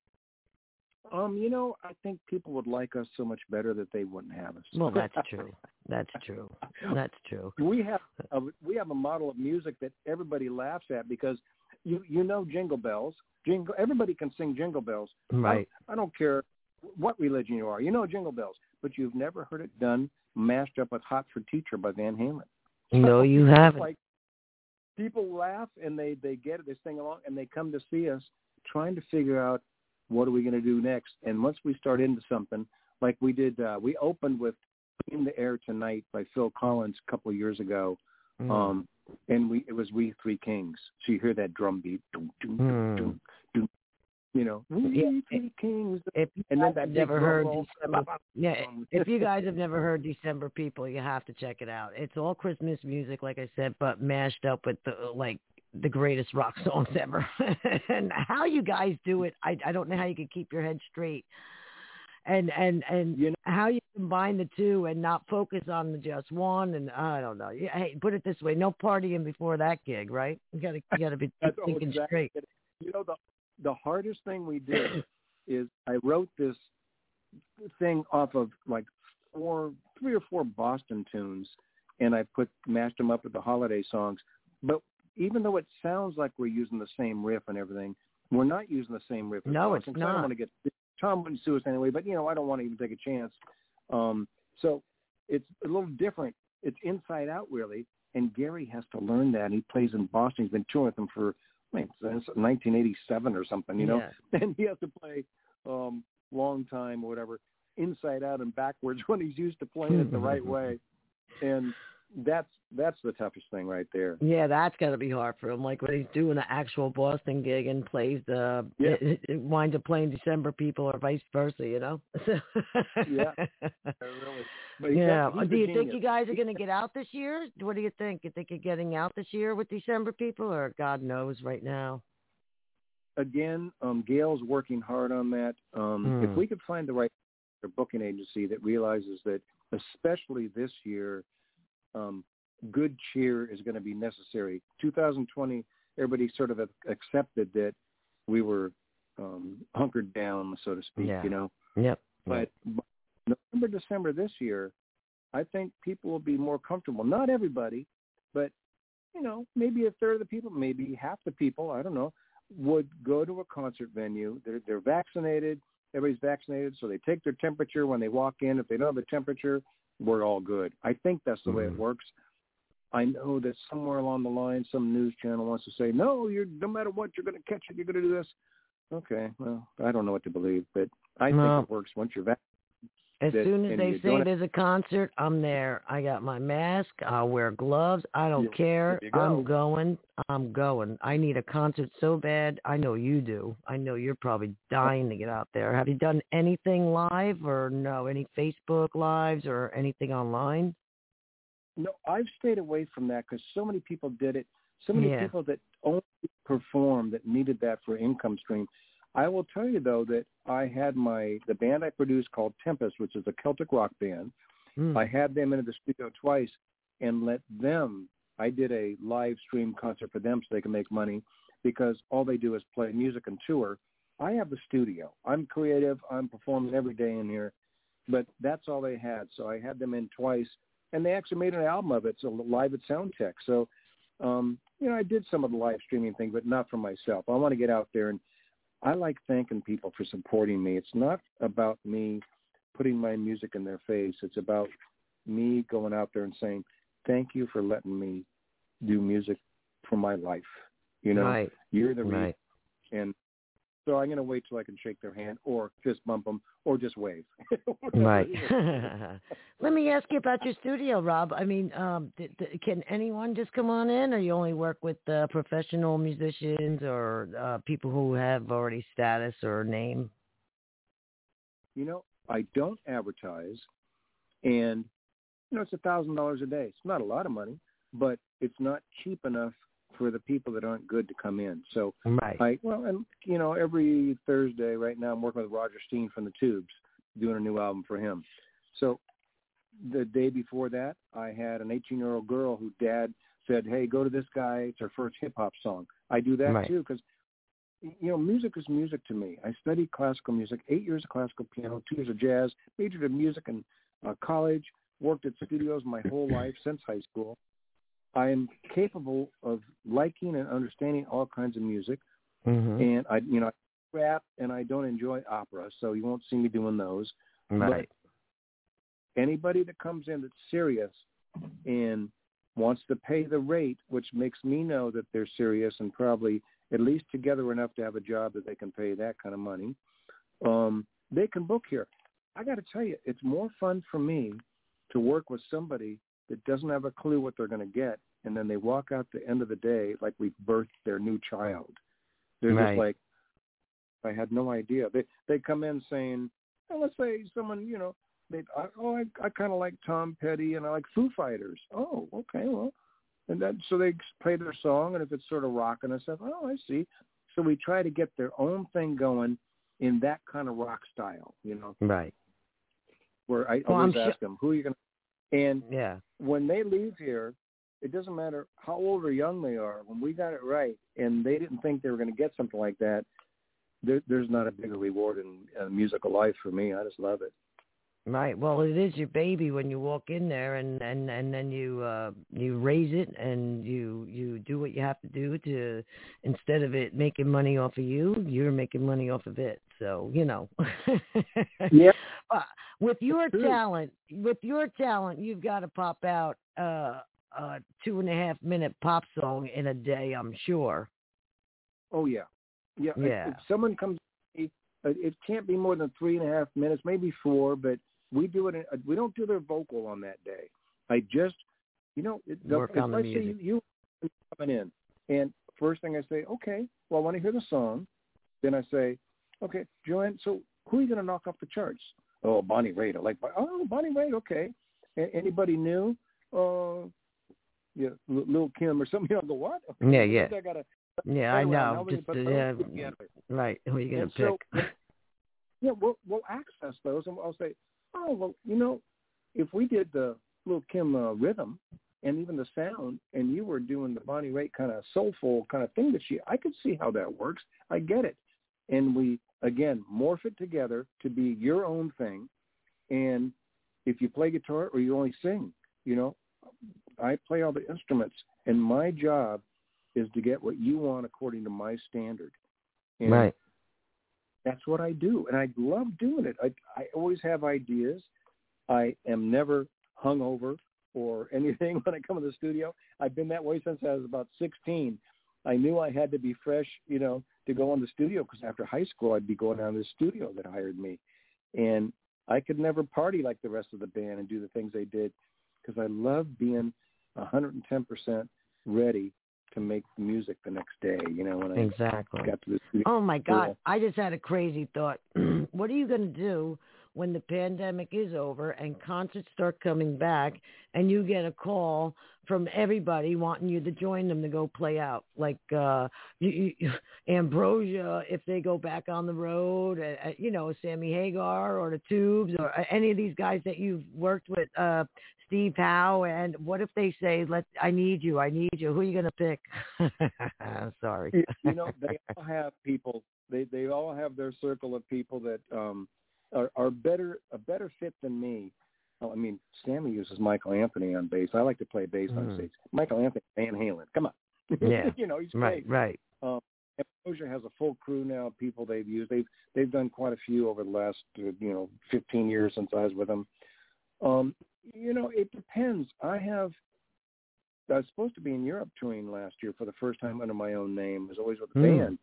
Um, you know, I think people would like us so much better that they wouldn't have us. Well, that's true. That's true. That's true. We have a, we have a model of music that everybody laughs at because you you know Jingle Bells. Jingle. Everybody can sing Jingle Bells. Right. I, I don't care what religion you are. You know Jingle Bells, but you've never heard it done mashed up with Hot for Teacher by Van Halen. No, you haven't. Like, people laugh and they, they get it, they sing along, and they come to see us trying to figure out what are we going to do next. And once we start into something, like we did, uh, we opened with In the Air Tonight by Phil Collins a couple of years ago, mm. um, and we it was We Three Kings. So you hear that drum beat, doom, doom, mm. doom, doom, you know, We yeah. Three Kings. If and then that never heard roll, December, yeah, if you guys have never heard December People, you have to check it out. It's all Christmas music, like I said, but mashed up with the like the greatest rock songs ever. And how you guys do it, I I don't know how you can keep your head straight. And and and you know, how you combine the two and not focus on the just one, and I don't know. Hey, put it this way: no partying before that gig, right? You gotta you gotta be thinking exactly. straight. You know, the the hardest thing we did is I wrote this thing off of like four, three or four Boston tunes, and I put mashed them up with the holiday songs. But even though it sounds like we're using the same riff and everything, we're not using the same riff. No, Boston, it's not. I don't want to get Tom wouldn't sue us anyway, but you know I don't want to even take a chance. Um, so it's a little different. It's inside out, really. And Gary has to learn that. He plays in Boston. He's been touring with them for like, since nineteen eighty-seven or something, you know. Yeah. And he has to play um, long time or whatever, inside out and backwards when he's used to playing it the right way. And that's that's the toughest thing right there. Yeah, that's got to be hard for him. Like when he's doing the actual Boston gig and plays the, yeah. it, it winds up playing December people or vice versa, you know? Yeah, really. But yeah. Got, Do you think you guys are going to get out this year? What do you think? You think you're getting out this year with December people, or God knows right now? Again, um, Gail's working hard on that. Um, hmm. If we could find the right booking agency that realizes that, especially this year, um, good cheer is going to be necessary. two thousand twenty, everybody sort of accepted that we were um, hunkered down, so to speak, yeah. you know. Yep. But November, December this year, I think people will be more comfortable. Not everybody, but, you know, maybe a third of the people, maybe half the people, I don't know, would go to a concert venue. They're, they're vaccinated. Everybody's vaccinated, so they take their temperature when they walk in. If they don't have a temperature, we're all good. I think that's the mm-hmm. way it works. I know that somewhere along the line, some news channel wants to say, no, you're no matter what, you're going to catch it. You're going to do this. Okay, well, I don't know what to believe, but I no. think it works once you're vaccinated. As that, soon as they say there's a concert, I'm there. I got my mask. I'll wear gloves. I don't you, care. Go. I'm going. I'm going. I need a concert so bad. I know you do. I know you're probably dying to get out there. Have you done anything live or no? Any Facebook lives or anything online? No, I've stayed away from that because so many people did it. So many yeah. people that only performed that needed that for income stream. I will tell you, though, that I had my the band I produced called Tempest, which is a Celtic rock band. Mm. I had them into the studio twice and let them, I did a live stream concert for them so they can make money because all they do is play music and tour. I have the studio. I'm creative. I'm performing every day in here, but that's all they had. So I had them in twice, and they actually made an album of it, so live at Soundtech. So, um, you know, I did some of the live streaming thing, but not for myself. I want to get out there and I like thanking people for supporting me. It's not about me putting my music in their face. It's about me going out there and saying, thank you for letting me do music for my life. You know, right. You're the reason. Right. And so I'm going to wait till I can shake their hand or fist bump them or just wave. Right. Let me ask you about your studio, Rob. I mean, um, th- th- can anyone just come on in, or you only work with uh, professional musicians or uh, people who have already status or name? You know, I don't advertise, and, you know, it's a thousand dollars a day. It's not a lot of money, but it's not cheap enough for the people that aren't good to come in. So, right. I, well, and, you know, every Thursday right now I'm working with Roger Steen from the Tubes, doing a new album for him. So the day before that, I had an eighteen-year-old girl who dad said, hey, go to this guy. It's her first hip-hop song. I do that, right. too, because, you know, music is music to me. I studied classical music, eight years of classical piano, two years of jazz, majored in music in uh, college, worked at studios my whole life since high school. I am capable of liking and understanding all kinds of music, mm-hmm. and I, you know, I rap and I don't enjoy opera, so you won't see me doing those. Right. But anybody that comes in that's serious and wants to pay the rate, which makes me know that they're serious and probably at least together enough to have a job that they can pay that kind of money, um, they can book here. I got to tell you, it's more fun for me to work with somebody that doesn't have a clue what they're going to get, and then they walk out the end of the day like we've birthed their new child. They're right. just like, I had no idea. They they come in saying, well, let's say someone, you know, they, I, oh, I, I kind of like Tom Petty and I like Foo Fighters. Oh, okay, well, and then so they play their song, and if it's sort of rocking and stuff, oh, I see. So we try to get their own thing going in that kind of rock style, you know. Right. Where I well, always I'm ask sure- them, who are you going to, and yeah. when they leave here, it doesn't matter how old or young they are. When we got it right and they didn't think they were going to get something like that, there, there's not a bigger reward in uh, musical life for me. I just love it. Right. Well, it is your baby when you walk in there, and, and, and then you uh, you raise it, and you you do what you have to do to, instead of it making money off of you, you're making money off of it. So you know. Yeah. uh, with your talent, with your talent, you've got to pop out uh, a two and a half minute pop song in a day. I'm sure. Oh yeah, yeah. Yeah. If, if someone comes, it, it can't be more than three and a half minutes, maybe four, but. We do it. In, we don't do their vocal on that day. I just, you know, it, work if on the I music. say you, you coming in, and first thing I say, okay, well, I want to hear the song. Then I say, okay, Joanne, so who are you going to knock off the charts? Oh, Bonnie Raitt. I like, oh, Bonnie Raitt. Okay. A- anybody new? Uh, yeah, L- Lil Kim or something. You know, I go what? Okay, yeah, yeah. I gotta, yeah, I know. Just put uh, those yeah, together. right. Who are you going to and pick? So, yeah, we'll we'll access those, and I'll say, oh, well, you know, if we did the Lil Kim uh, rhythm and even the sound, and you were doing the Bonnie Raitt kind of soulful kind of thing that she, I could see how that works. I get it. And we, again, morph it together to be your own thing. And if you play guitar or you only sing, you know, I play all the instruments, and my job is to get what you want according to my standard. And right. that's what I do, and I love doing it. I, I always have ideas. I am never hungover or anything when I come to the studio. I've been that way since I was about sixteen. I knew I had to be fresh, you know, to go in the studio, because after high school I'd be going down to the studio that hired me. And I could never party like the rest of the band and do the things they did, because I love being one hundred ten percent ready to make music the next day, you know, when I exactly. got to the studio. Oh, my God. I just had a crazy thought. What are you going to do when the pandemic is over and concerts start coming back and you get a call from everybody wanting you to join them to go play out? Like uh, you, you, Ambrosia, if they go back on the road, uh, you know, Sammy Hagar or the Tubes or any of these guys that you've worked with, uh, Steve Howe, and what if they say, "Let I need you, I need you"? Who are you going to pick? Sorry. You know, they all have people. They they all have their circle of people that um, are, are better a better fit than me. Oh, I mean, Sammy uses Michael Anthony on bass. I like to play bass mm. on stage. Michael Anthony, Van Halen. Come on. Yeah. You know, he's right. great. Right. Um, Ambrosia has a full crew now of people they've used. They've they've done quite a few over the last uh, you know fifteen years since I was with them. Um, you know, it depends. I have. I was supposed to be in Europe touring last year for the first time under my own name. I was always with the mm. band.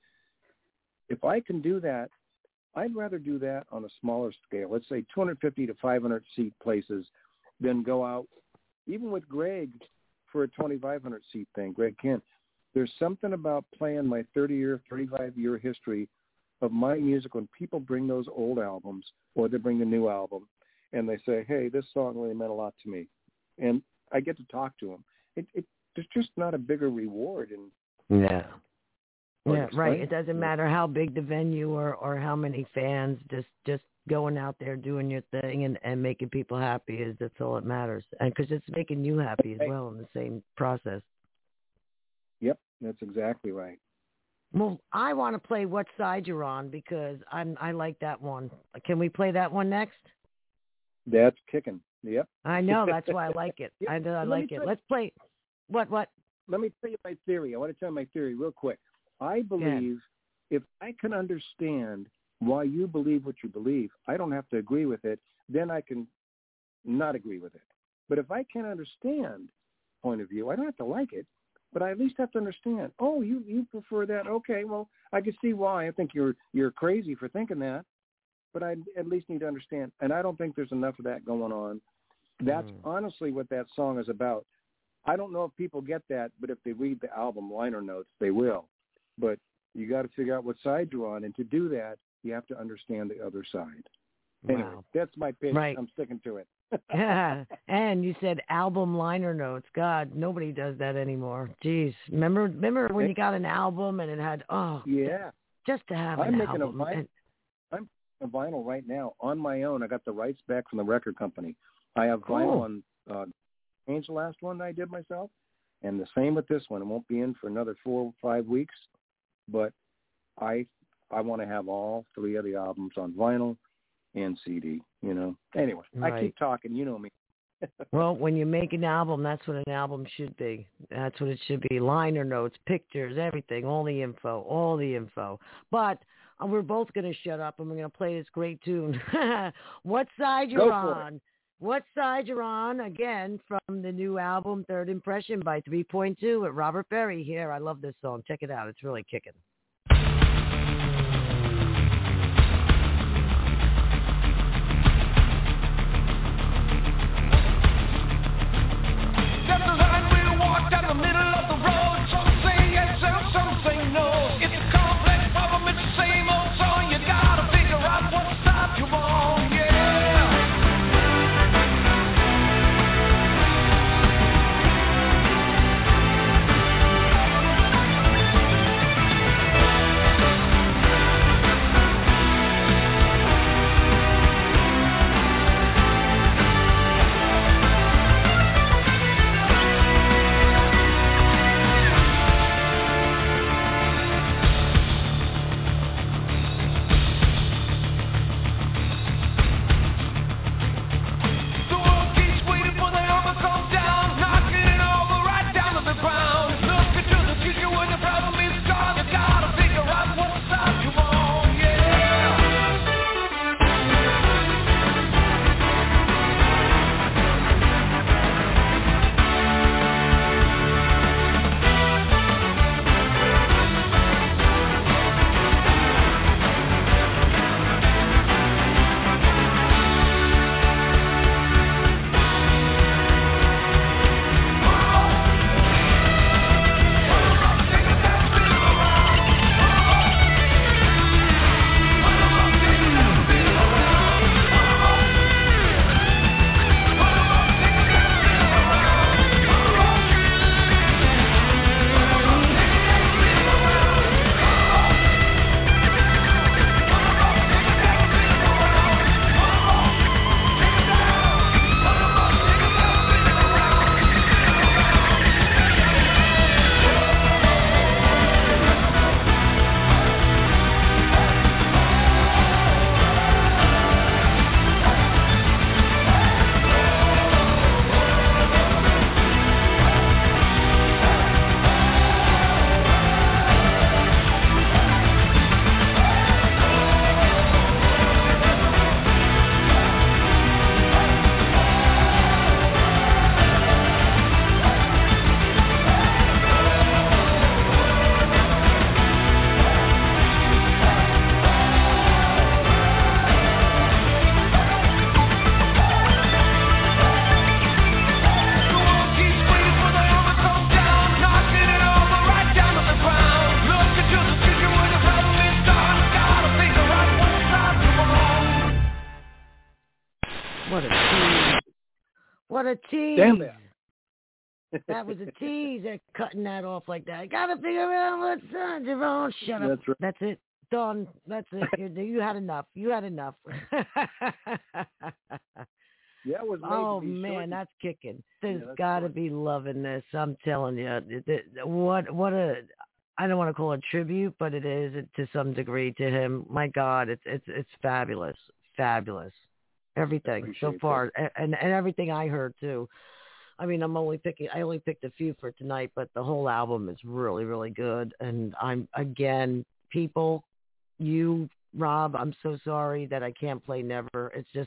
If I can do that, I'd rather do that on a smaller scale. Let's say two hundred fifty to five hundred seat places, than go out, even with Greg, for a twenty-five hundred seat thing. Greg Kent. There's something about playing my thirty year, thirty-five year history of my music when people bring those old albums, or they bring a new album, and they say, "Hey, this song really meant a lot to me," and I get to talk to them. It, it there's just not a bigger reward. And yeah, yeah, right. It doesn't matter how big the venue or, or how many fans. Just just going out there doing your thing and, and making people happy is that's all that matters. And because it's making you happy as well in the same process. Yep, that's exactly right. Well, I want to play What Side You're On, because I'm I like that one. Can we play that one next? That's kicking. Yep. I know. That's why I like it. Yep. I know. I like it. Let's play. What? What? Let me tell you my theory. I want to tell you my theory real quick. I believe if I can understand why you believe what you believe, I don't have to agree with it. Then I can not agree with it. But if I can understand point of view, I don't have to like it, but I at least have to understand. Oh, you, you prefer that? Okay, well, I can see why. I think you're you're crazy for thinking that, but I at least need to understand. And I don't think there's enough of that going on. That's mm. honestly what that song is about. I don't know if people get that, but if they read the album liner notes, they will. But you got to figure out what side you're on, and to do that, you have to understand the other side. Wow. Anyway, that's my pitch. Right. I'm sticking to it. Yeah, and you said album liner notes. God, nobody does that anymore. Jeez, remember, remember when you got an album and it had oh yeah, just to have I'm an making album. A vinyl, I'm a vinyl right now on my own. I got the rights back from the record company. I have cool. vinyl on. Uh, Change the last one that I did myself, and the same with this one. It won't be in for another four or five weeks, but I I want to have all three of the albums on vinyl, and C D, you know. Anyway, Right. I keep talking. You know me. Well, when you make an album, that's what an album should be. That's what it should be. Liner notes, pictures, everything, all the info, all the info. But uh, we're both going to shut up, and we're going to play this great tune. What side you're on? It. What side you're on? Again, from the new album, Third Impression by three point two with Robert Berry here. I love this song. Check it out. It's really kicking. What a tease. Damn it. That was a tease. They're cutting that off like that. I gotta figure out what's on Jerome. Shut up. That's right. That's it. Done. That's it. You, you had enough. You had enough. Yeah, it was made oh to be man, short. that's kicking. There's Yeah, that's got to short. be loving this. I'm telling you. It- it- What what a I don't want to call it tribute, but it is to some degree to him. My God, it's it's it's fabulous, fabulous. Everything so Appreciate far, and, and and everything I heard too. I mean, I'm only picking. I only picked a few for tonight, but the whole album is really, really good. And I'm again, people, you, Rob. I'm so sorry that I can't play Never. It's just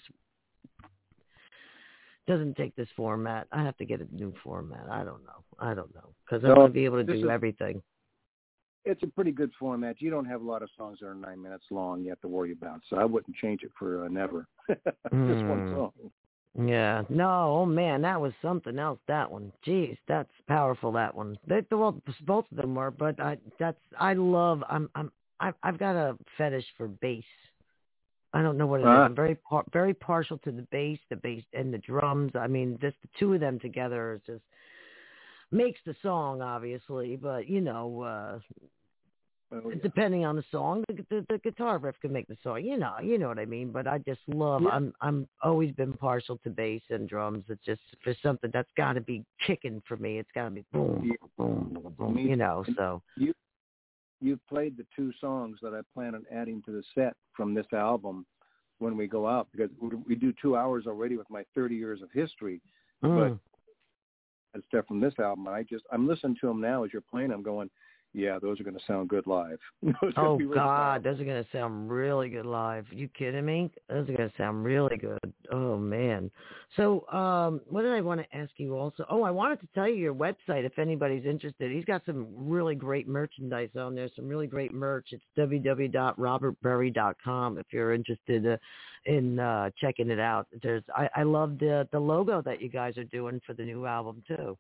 doesn't take this format. I have to get a new format. I don't know. I don't know because I No, want to be able to this do is- everything. It's a pretty good format. You don't have a lot of songs that are nine minutes long you have to worry about, so I wouldn't change it for uh, Never. Just one Mm. song. Yeah. No. Oh man, that was something else. That one. Jeez, that's powerful. That one. They, well, both of them were, but I, that's I love. I'm I'm I've, I've got a fetish for bass. I don't know what it is. Ah. I'm very par- very partial to the bass, the bass and the drums. I mean, just the two of them together is just makes the song, obviously. But you know, uh, Oh, yeah. depending on the song, the, the, the guitar riff can make the song. You know, you know what I mean. But I just love. Yeah. I'm I'm always been partial to bass and drums. It's just for something that's got to be kicking for me. It's got to be boom, Yeah. boom, boom, boom. Me You know, too. so You you played the two songs that I plan on adding to the set from this album when we go out because we, we do two hours already with my thirty years of history. Mm. But and stuff from this album, I just I'm listening to them now as you're playing. I'm going, yeah, those are going to sound good live. Oh, really God, powerful. those are going to sound really good live. You kidding me? Those are going to sound really good. Oh, man. So um, what did I want to ask you also? Oh, I wanted to tell you your website if anybody's interested. He's got some really great merchandise on there, some really great merch. It's w w w dot robert berry dot com if you're interested uh, in uh, checking it out. There's I, I love the, the logo that you guys are doing for the new album, too.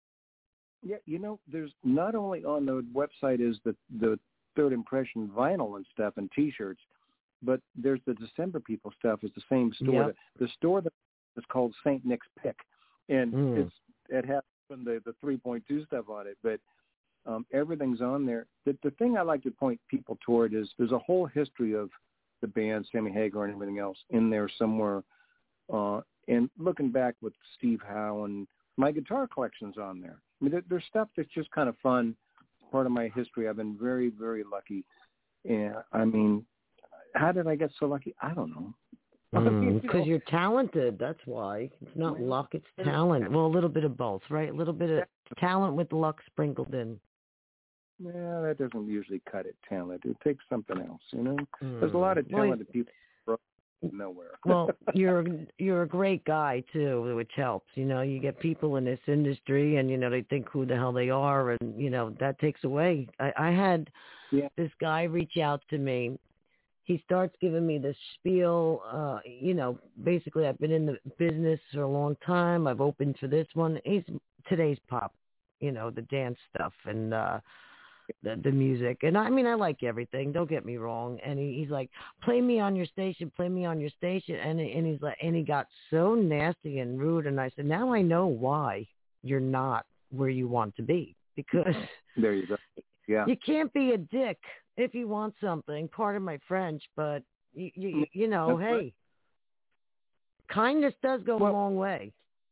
Yeah, you know, there's not only on the website is the the Third Impression vinyl and stuff and T-shirts, but there's the December People stuff. Is the same store. Yep. The, the store that is called Saint Nick's Pick, and Mm. it's it has the the three point two stuff on it, but um, everything's on there. The the thing I like to point people toward is there's a whole history of the band, Sammy Hagar and everything else in there somewhere. Uh, and looking back with Steve Howe and my guitar collection's on there. I mean, there, there's stuff that's just kind of fun, part of my history. I've been very, very lucky. And, I mean, how did I get so lucky? I don't know. Because You know? mm, you're talented, that's why. It's not luck, it's talent. Well, a little bit of both, right? A little bit of talent with luck sprinkled in. Yeah, that doesn't usually cut it, talent. It takes something else, you know? Mm. There's a lot of Well, talented people nowhere. Well, you're you're a great guy too, which helps. You know, you get people in this industry, and you know they think who the hell they are, and you know that takes away. I, I had yeah. this guy reach out to me. He starts giving me this spiel. Uh, you know, basically, I've been in the business for a long time. I've opened for this one. He's today's pop, you know, the dance stuff and. uh The, the music. And I mean, I like everything. Don't get me wrong. And he, he's like, play me on your station, play me on your station. And, and he's like, and he got so nasty and rude. And I said, now I know why you're not where you want to be, because there you go. Yeah. You can't be a dick if you want something. Pardon my French, but you, you, you know, That's hey, right. kindness does go Well, a long way.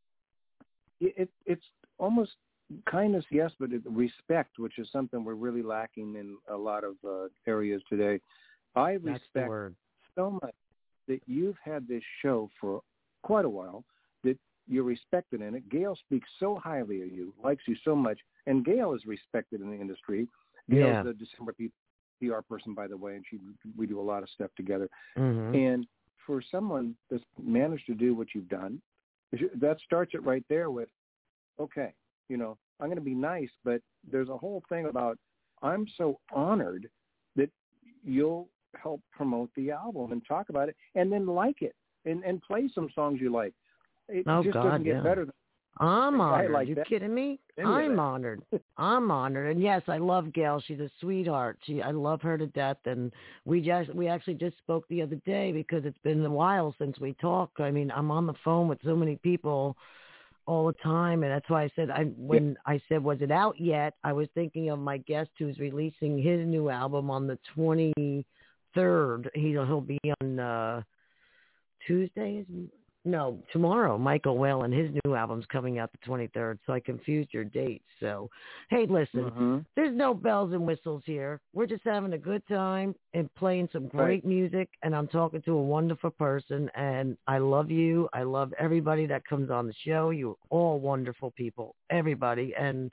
It, it it's almost kindness, yes, but it, respect, which is something we're really lacking in a lot of uh, areas today. I That's the respect word. so much that you've had this show for quite a while, that you're respected in it. Gail speaks so highly of you, likes you so much, and Gail is respected in the industry. Gail's Yeah. the December P R person, by the way, and she we do a lot of stuff together. Mm-hmm. And for someone that's managed to do what you've done, that starts it right there with, okay, you know, I'm going to be nice, but there's a whole thing about I'm so honored that you'll help promote the album and talk about it and then like it and, and play some songs you like. It Oh, just God, doesn't get yeah. better than I'm a guy honored. like you that. kidding me? Any of I'm that. honored. I'm honored. And yes, I love Gail. She's a sweetheart. She, I love her to death. And we just, we actually just spoke the other day because it's been a while since we talked. I mean, I'm on the phone with so many people all the time, and that's why I said, I when yeah. I said, was it out yet? I was thinking of my guest who's releasing his new album on the twenty-third. He'll he'll be on uh, Tuesday. Is No, tomorrow, Michael Whalen, his new album's coming out the twenty-third, so I confused your dates. So, hey, listen, Mm-hmm. there's no bells and whistles here. We're just having a good time and playing some great Right. music, and I'm talking to a wonderful person, and I love you. I love everybody that comes on the show. You're all wonderful people, everybody, and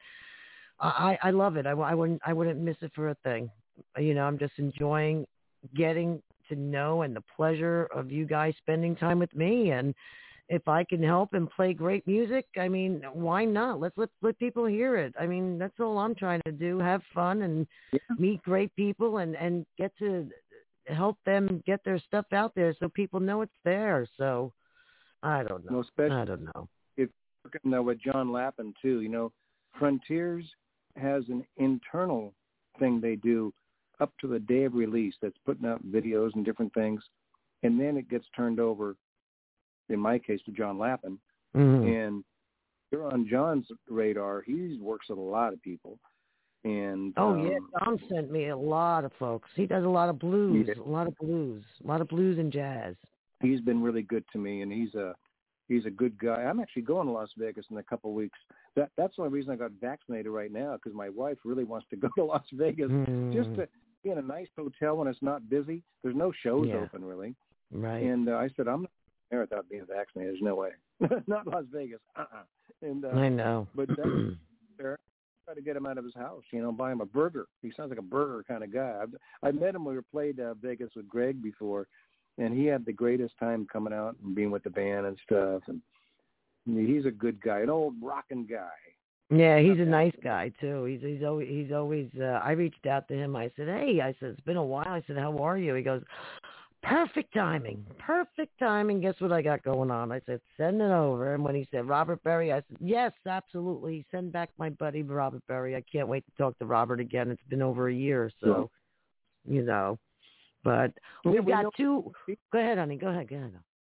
I, I love it. I, I, wouldn't, I wouldn't miss it for a thing. You know, I'm just enjoying getting to know and the pleasure of you guys spending time with me. And if I can help and play great music, I mean, why not? Let's let let people hear it. I mean, that's all I'm trying to do. Have fun and Yeah. meet great people and, and get to help them get their stuff out there so people know it's there. So I don't know. No, especially I don't know. if you're working uh, with John Lappin too, you know, Frontiers has an internal thing they do up to the day of release that's putting out videos and different things, and then it gets turned over, in my case, to John Lappin. Mm-hmm. And you're on John's radar. He works with a lot of people. And Oh, um, yeah, Tom sent me a lot of folks. He does a lot of blues, Yeah. a lot of blues, a lot of blues and jazz. he's been really good to me, and he's a he's a good guy. I'm actually going to Las Vegas in a couple of weeks. That That's the only reason I got vaccinated right now, because my wife really wants to go to Las Vegas Mm. just to be in a nice hotel when it's not busy. There's no shows Yeah. open, really. Right. And uh, I said, I'm not there without being vaccinated. There's no way. Not Las Vegas. Uh-uh. And, uh, I know. But that's fair. Try to get him out of his house, you know, buy him a burger. He sounds like a burger kind of guy. I've, I met him when we played uh, Vegas with Greg before, and he had the greatest time coming out and being with the band and stuff. And he's a good guy, an old rockin' guy. Yeah, he's a nice guy too. He's he's always he's always. Uh, I reached out to him. I said, "Hey," I said, "It's been a while." I said, "How are you?" He goes, "Perfect timing, perfect timing." Guess what I got going on? I said, "Send it over." And when he said Robert Berry, I said, "Yes, absolutely. Send back my buddy Robert Berry. I can't wait to talk to Robert again. It's been over a year, so yeah. you know." But we've got two. Go ahead, honey. Go ahead. Go ahead.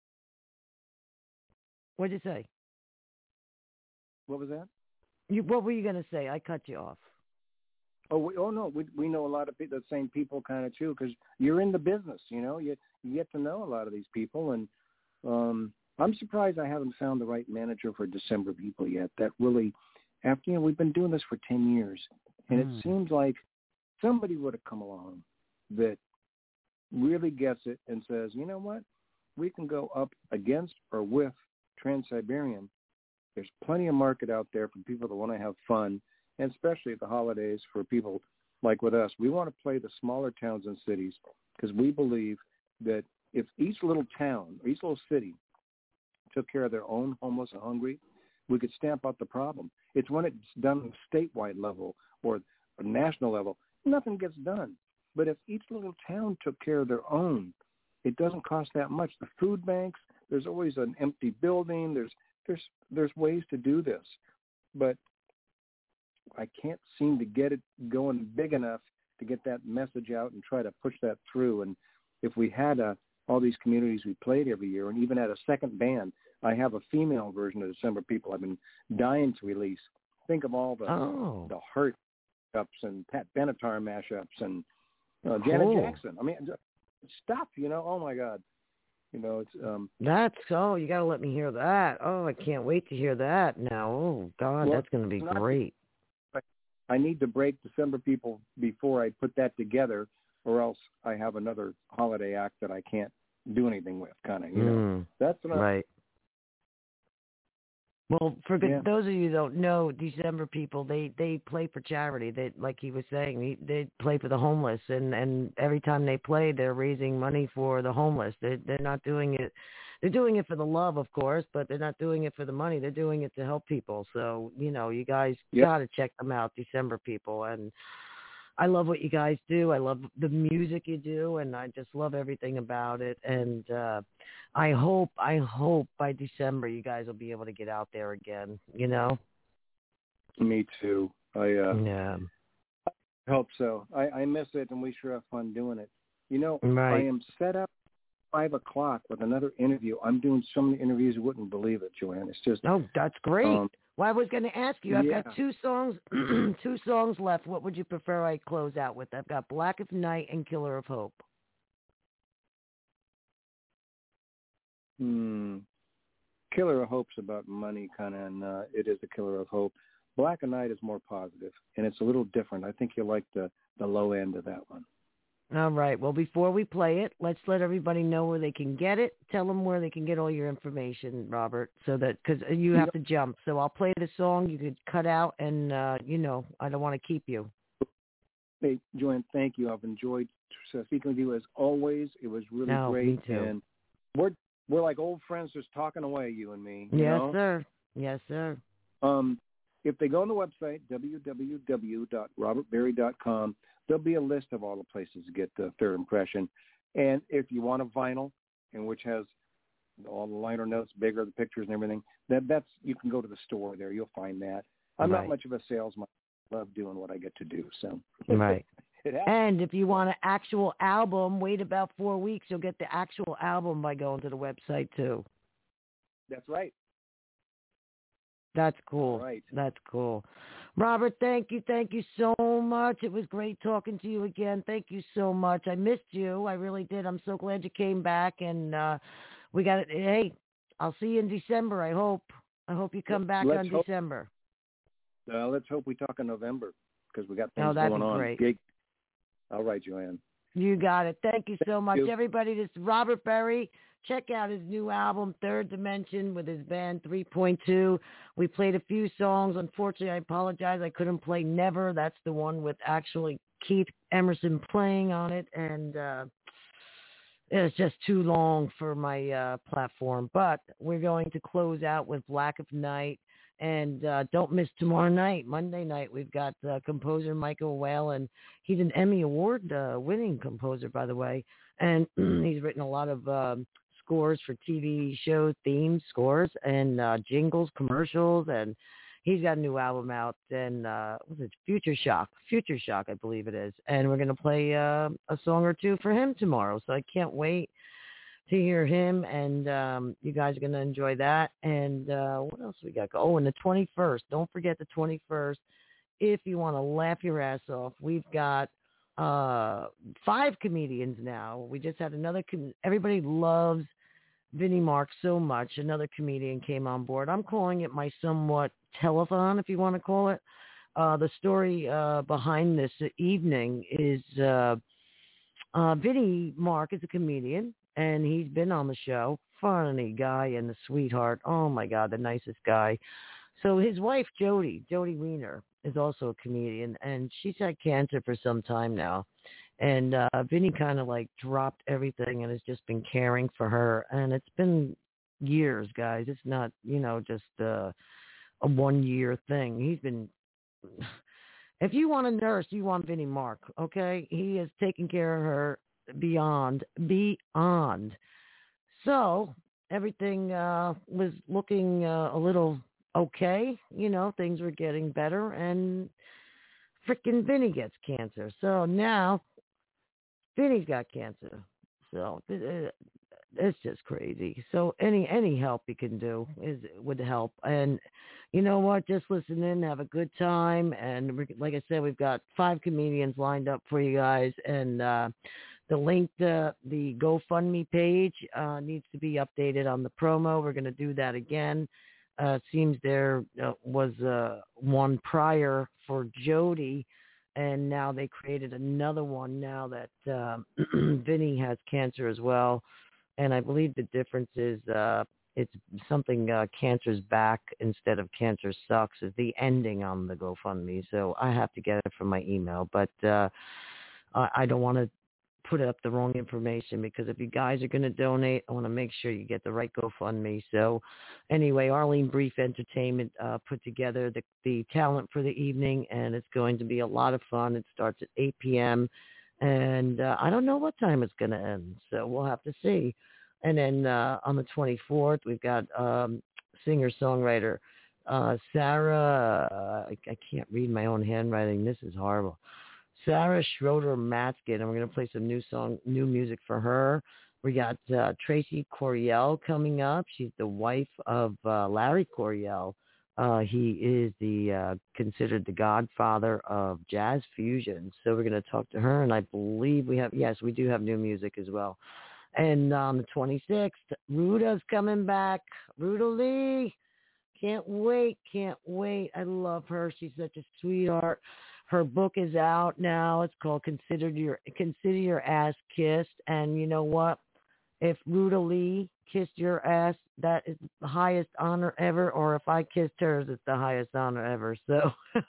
What'd you say? What was that? You, what were you going to say? I cut you off. Oh, we, oh no, we we know a lot of people, the same people kind of too, because you're in the business, you know. You you get to know a lot of these people, and um, I'm surprised I haven't found the right manager for December people yet. That really, after you know, we've been doing this for ten years, and mm. it seems like somebody would have come along that really gets it and says, you know what, we can go up against or with Trans-Siberian. There's plenty of market out there for people that want to have fun, and especially at the holidays for people like with us. We want to play the smaller towns and cities because we believe that if each little town, or each little city took care of their own homeless and hungry, we could stamp out the problem. It's when it's done at a statewide level or a national level, nothing gets done. But if each little town took care of their own, it doesn't cost that much. The food banks, there's always an empty building. There's There's there's ways to do this, but I can't seem to get it going big enough to get that message out and try to push that through. And if we had a, all these communities we played every year and even had a second band, I have a female version of December People I've been dying to release. Think of all the oh. the Heart ups and Pat Benatar mashups and uh, cool. Janet Jackson. I mean, stuff, you know, oh, my God. You know, it's um. That's oh, you got to let me hear that. Oh, I can't wait to hear that now. Oh God, well, that's going to be great. I need to break December People before I put that together, or else I have another holiday act that I can't do anything with. Kind of, you know. Mm, that's what right. Well, for yeah. those of you who don't know, December People, they, they play for charity. They, like he was saying, they play for the homeless, and, and every time they play, they're raising money for the homeless. They they're not doing it. They're doing it for the love, of course, but they're not doing it for the money. They're doing it to help people. So you know, you guys yep. got to check them out, December People, and I love what you guys do. I love the music you do, and I just love everything about it. And uh, I hope, I hope by December you guys will be able to get out there again, you know? Me too. I uh, yeah. hope so. I, I miss it, and we sure have fun doing it. You know, right. I am set up five o'clock with another interview. I'm doing so many interviews, you wouldn't believe it, Joanne. It's just... Oh, that's great. Um, Well, I was going to ask you. I've yeah. got two songs, two songs left. What would you prefer I close out with? I've got Black of Night and Killer of Hope. Hmm. Killer of Hope's about money, kind of, and uh, it is a Killer of Hope. Black of Night is more positive, and it's a little different. I think you'll like the, the low end of that one. All right. Well, before we play it, let's let everybody know where they can get it. Tell them where they can get all your information, Robert, so that because you have to jump. So I'll play the song. You could cut out, and uh, you know, I don't want to keep you. Hey, Joanne, thank you. I've enjoyed speaking with you as always. It was really no, great, me too. and we're we're like old friends, just talking away, you and me. You yes, know? sir. Yes, sir. Um, if they go on the website w w w dot robert berry dot com. There'll be a list of all the places to get the Third Impression. And if you want a vinyl, in which has all the liner notes, bigger, the pictures and everything, that that's you can go to the store there. You'll find that. I'm right. not much of a salesman. I love doing what I get to do. So right. And if you want an actual album, wait about four weeks. You'll get the actual album by going to the website, too. That's right. That's cool. Right. That's cool. Robert, thank you. Thank you so much. It was great talking to you again. Thank you so much. I missed you. I really did. I'm so glad you came back. And uh, we got it. Hey, I'll see you in December, I hope. I hope you come back let's on hope, December. Uh, let's hope we talk in November because we got things oh, that'd going be on. Great. Gig. All right, Joanne. You got it. Thank you so much, you. everybody. This is Robert Berry. Check out his new album, Third Dimension, with his band three point two. We played a few songs. Unfortunately, I apologize. I couldn't play Never. That's the one with actually Keith Emerson playing on it. And uh, it's just too long for my uh, platform. But we're going to close out with Black of Night. And uh, don't miss tomorrow night, Monday night. We've got uh, composer Michael Whalen. He's an Emmy Award uh, winning composer, by the way. And he's written a lot of um, scores for T V shows, themes, scores, and uh, jingles, commercials. And he's got a new album out. And uh, what's it? Future Shock. Future Shock, I believe it is. And we're going to play uh, a song or two for him tomorrow. So I can't wait to hear him, and um, you guys are going to enjoy that. And uh, what else we got? Oh, and the twenty-first. Don't forget the twenty-first. If you want to laugh your ass off, we've got uh, five comedians now. We just had another. Com- Everybody loves Vinnie Mark so much. Another comedian came on board. I'm calling it my somewhat telethon, if you want to call it. Uh, the story uh, behind this evening is uh, uh, Vinnie Mark is a comedian. And he's been on the show. Funny guy and the sweetheart. Oh, my God, the nicest guy. So his wife, Jody, Jody Weiner, is also a comedian. And she's had cancer for some time now. And uh, Vinny kind of like dropped everything and has just been caring for her. And it's been years, guys. It's not, you know, just uh, a one-year thing. He's been... If you want a nurse, you want Vinnie Mark, okay? He is taking care of her beyond, beyond. So everything uh, was looking uh, a little okay. You know, things were getting better, and freaking Vinny gets cancer. So now Vinny's got cancer. So uh, it's just crazy. So any any help you can do is would help. And you know what? Just listen in, have a good time. And we, like I said, we've got five comedians lined up for you guys. And uh, the link to the GoFundMe page uh, needs to be updated on the promo. We're going to do that again. Uh, it seems there uh, was uh, one prior for Jody, and now they created another one now that uh, Vinny has cancer as well. And I believe the difference is uh, it's something uh, cancer's back instead of cancer sucks is the ending on the GoFundMe. So I have to get it from my email. But uh, I, I don't want to put up the wrong information, because if you guys are going to donate, I want to make sure you get the right GoFundMe. So anyway, Arlene Brief Entertainment uh, put together the, the talent for the evening, and it's going to be a lot of fun. It starts at eight p.m., and uh, I don't know what time it's going to end, so we'll have to see. And then uh, on the twenty-fourth, we've got um, singer-songwriter uh, Sarah, uh, I, I can't read my own handwriting. This is horrible. Sarah Schroeder Matzkin, and we're going to play some new song, new music for her. We got uh, Tracy Coriel coming up. She's the wife of uh, Larry Coriel. Uh, he is the uh, considered the godfather of jazz fusion. So we're going to talk to her, and I believe we have, yes, we do have new music as well. And on the twenty-sixth, Ruda's coming back. Ruda Lee, can't wait, can't wait. I love her. She's such a sweetheart. Her book is out now. It's called Consider Your Consider Your Ass Kissed. And you know what? If Ruda Lee kissed your ass, that is the highest honor ever. Or if I kissed hers, it's the highest honor ever. So,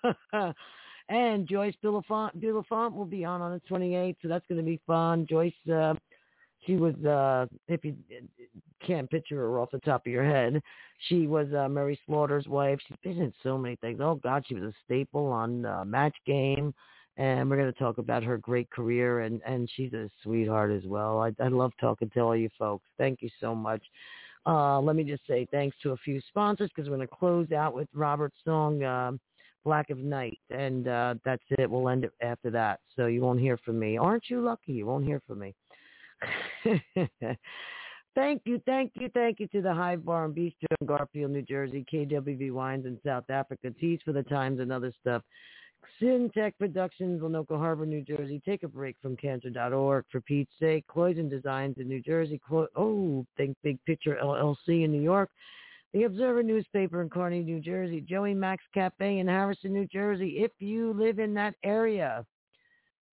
and Joyce Bulafont, Bulafont will be on on the twenty-eighth. So that's going to be fun. Joyce, uh, she was, uh, if you can't picture her off the top of your head, she was uh, Mary Slaughter's wife. She's been in so many things. Oh, God, she was a staple on uh, Match Game. And we're going to talk about her great career, and, and she's a sweetheart as well. I, I love talking to all you folks. Thank you so much. Uh, let me just say thanks to a few sponsors, because we're going to close out with Robert's song, uh, Black of Night. And uh, that's it. We'll end it after that. So you won't hear from me. Aren't you lucky? You won't hear from me. Thank you, thank you, thank you to the Hive Bar and Bistro in Garfield, New Jersey, K W V Wines in South Africa, Tees for the Times and other stuff, Syntech Productions, Lenoka Harbor, New Jersey, Take a Break from Cancer dot org, for Pete's sake, Cloyson Designs in New Jersey, Clo- oh, Think Big Picture L L C in New York, The Observer newspaper in Kearney, New Jersey, Joey Max Cafe in Harrison, New Jersey. If you live in that area,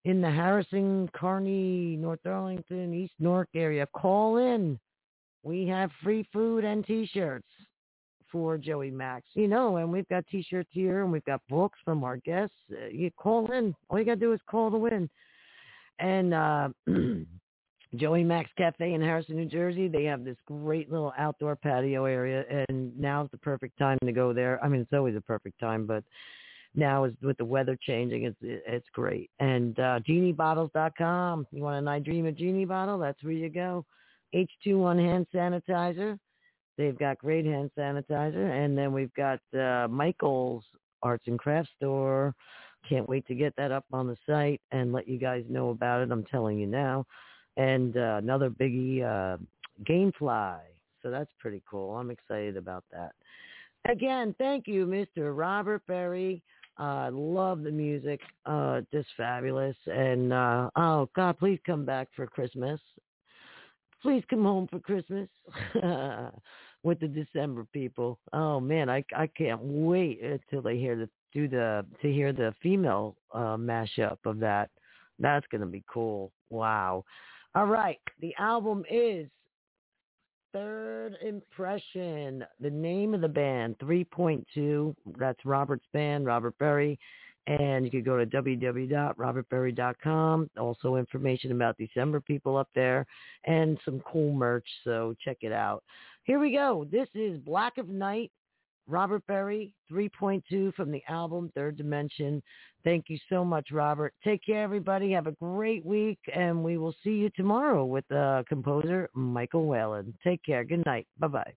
in the Harrison, Kearney, North Arlington, East Newark area, call in. We have free food and T-shirts for Joey Max. You know, and we've got T-shirts here, and we've got books from our guests. Uh, you call in. All you got to do is call to win. And uh, Joey Max Cafe in Harrison, New Jersey, they have this great little outdoor patio area, and now's the perfect time to go there. I mean, it's always a perfect time, but now is with the weather changing, it's it's great. And uh, genie bottles dot com, you want a I Dream of Genie bottle? That's where you go. H two one hand sanitizer. They've got great hand sanitizer. And then we've got uh, Michael's Arts and Crafts Store. Can't wait to get that up on the site and let you guys know about it. I'm telling you now. And uh, another biggie, uh, Gamefly. So that's pretty cool. I'm excited about that. Again, thank you, Mister Robert Berry. I uh, love the music. Uh, just fabulous. And, uh, oh, God, please come back for Christmas. Please come home for Christmas with the December people. Oh, man, I, I can't wait until they hear the, do the, to hear the female uh, mashup of that. That's going to be cool. Wow. All right. The album is Third Impression. The name of the band, three point two. That's Robert's band, Robert Berry. And you can go to w w w dot robert berry dot com. Also information about December people up there and some cool merch. So check it out. Here we go. This is Black of Night, Robert Berry, three point two from the album Third Dimension. Thank you so much, Robert. Take care, everybody. Have a great week, and we will see you tomorrow with uh, composer Michael Whalen. Take care. Good night. Bye-bye.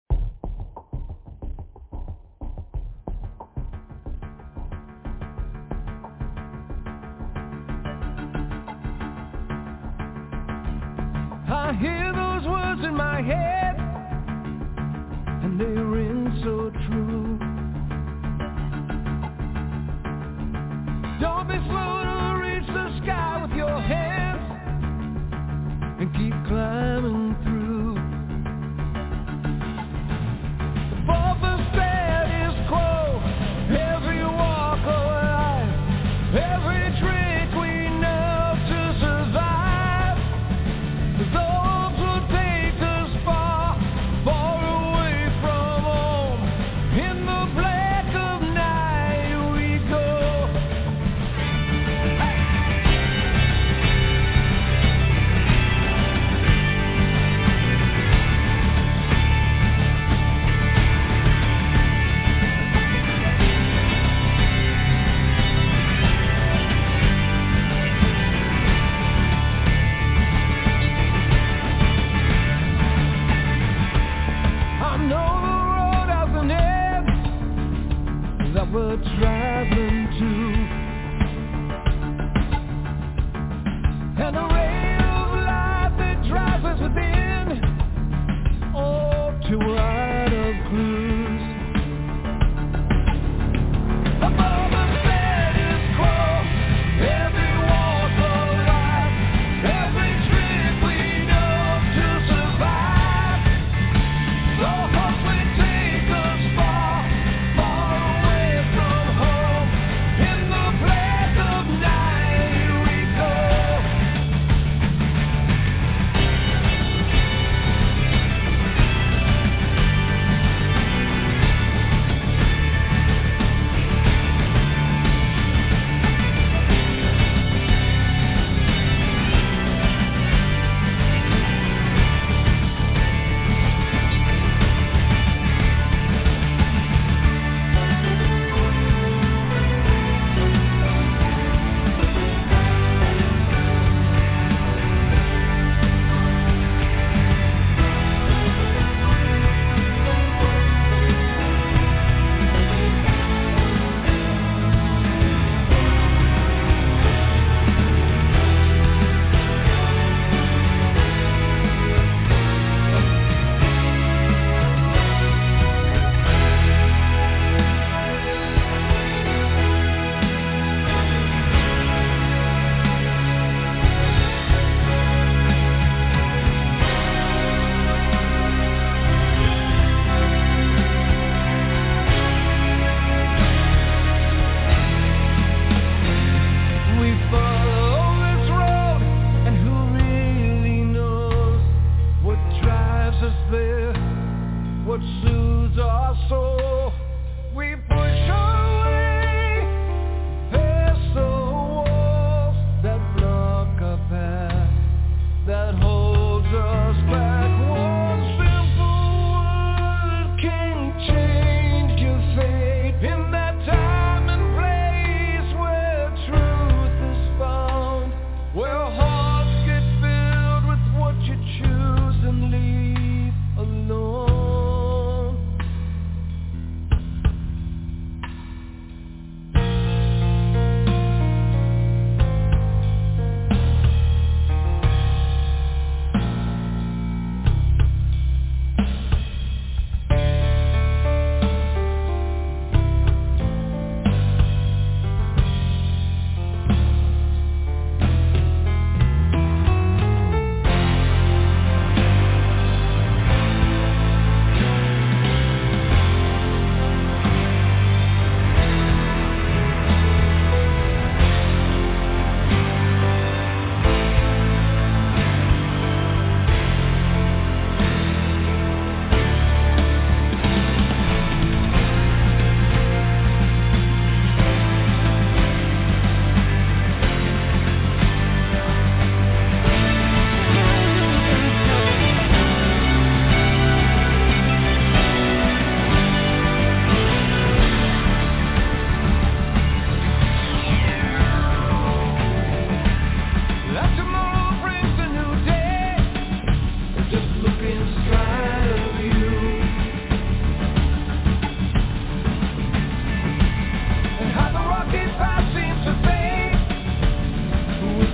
I hear those words in my head, and they ring so true. Don't be slow to reach the sky with your hands and keep climbing through. For the status quo, every walk of life, every trick we know to survive, those who take us far, far away from home. In the black of night we go.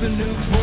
new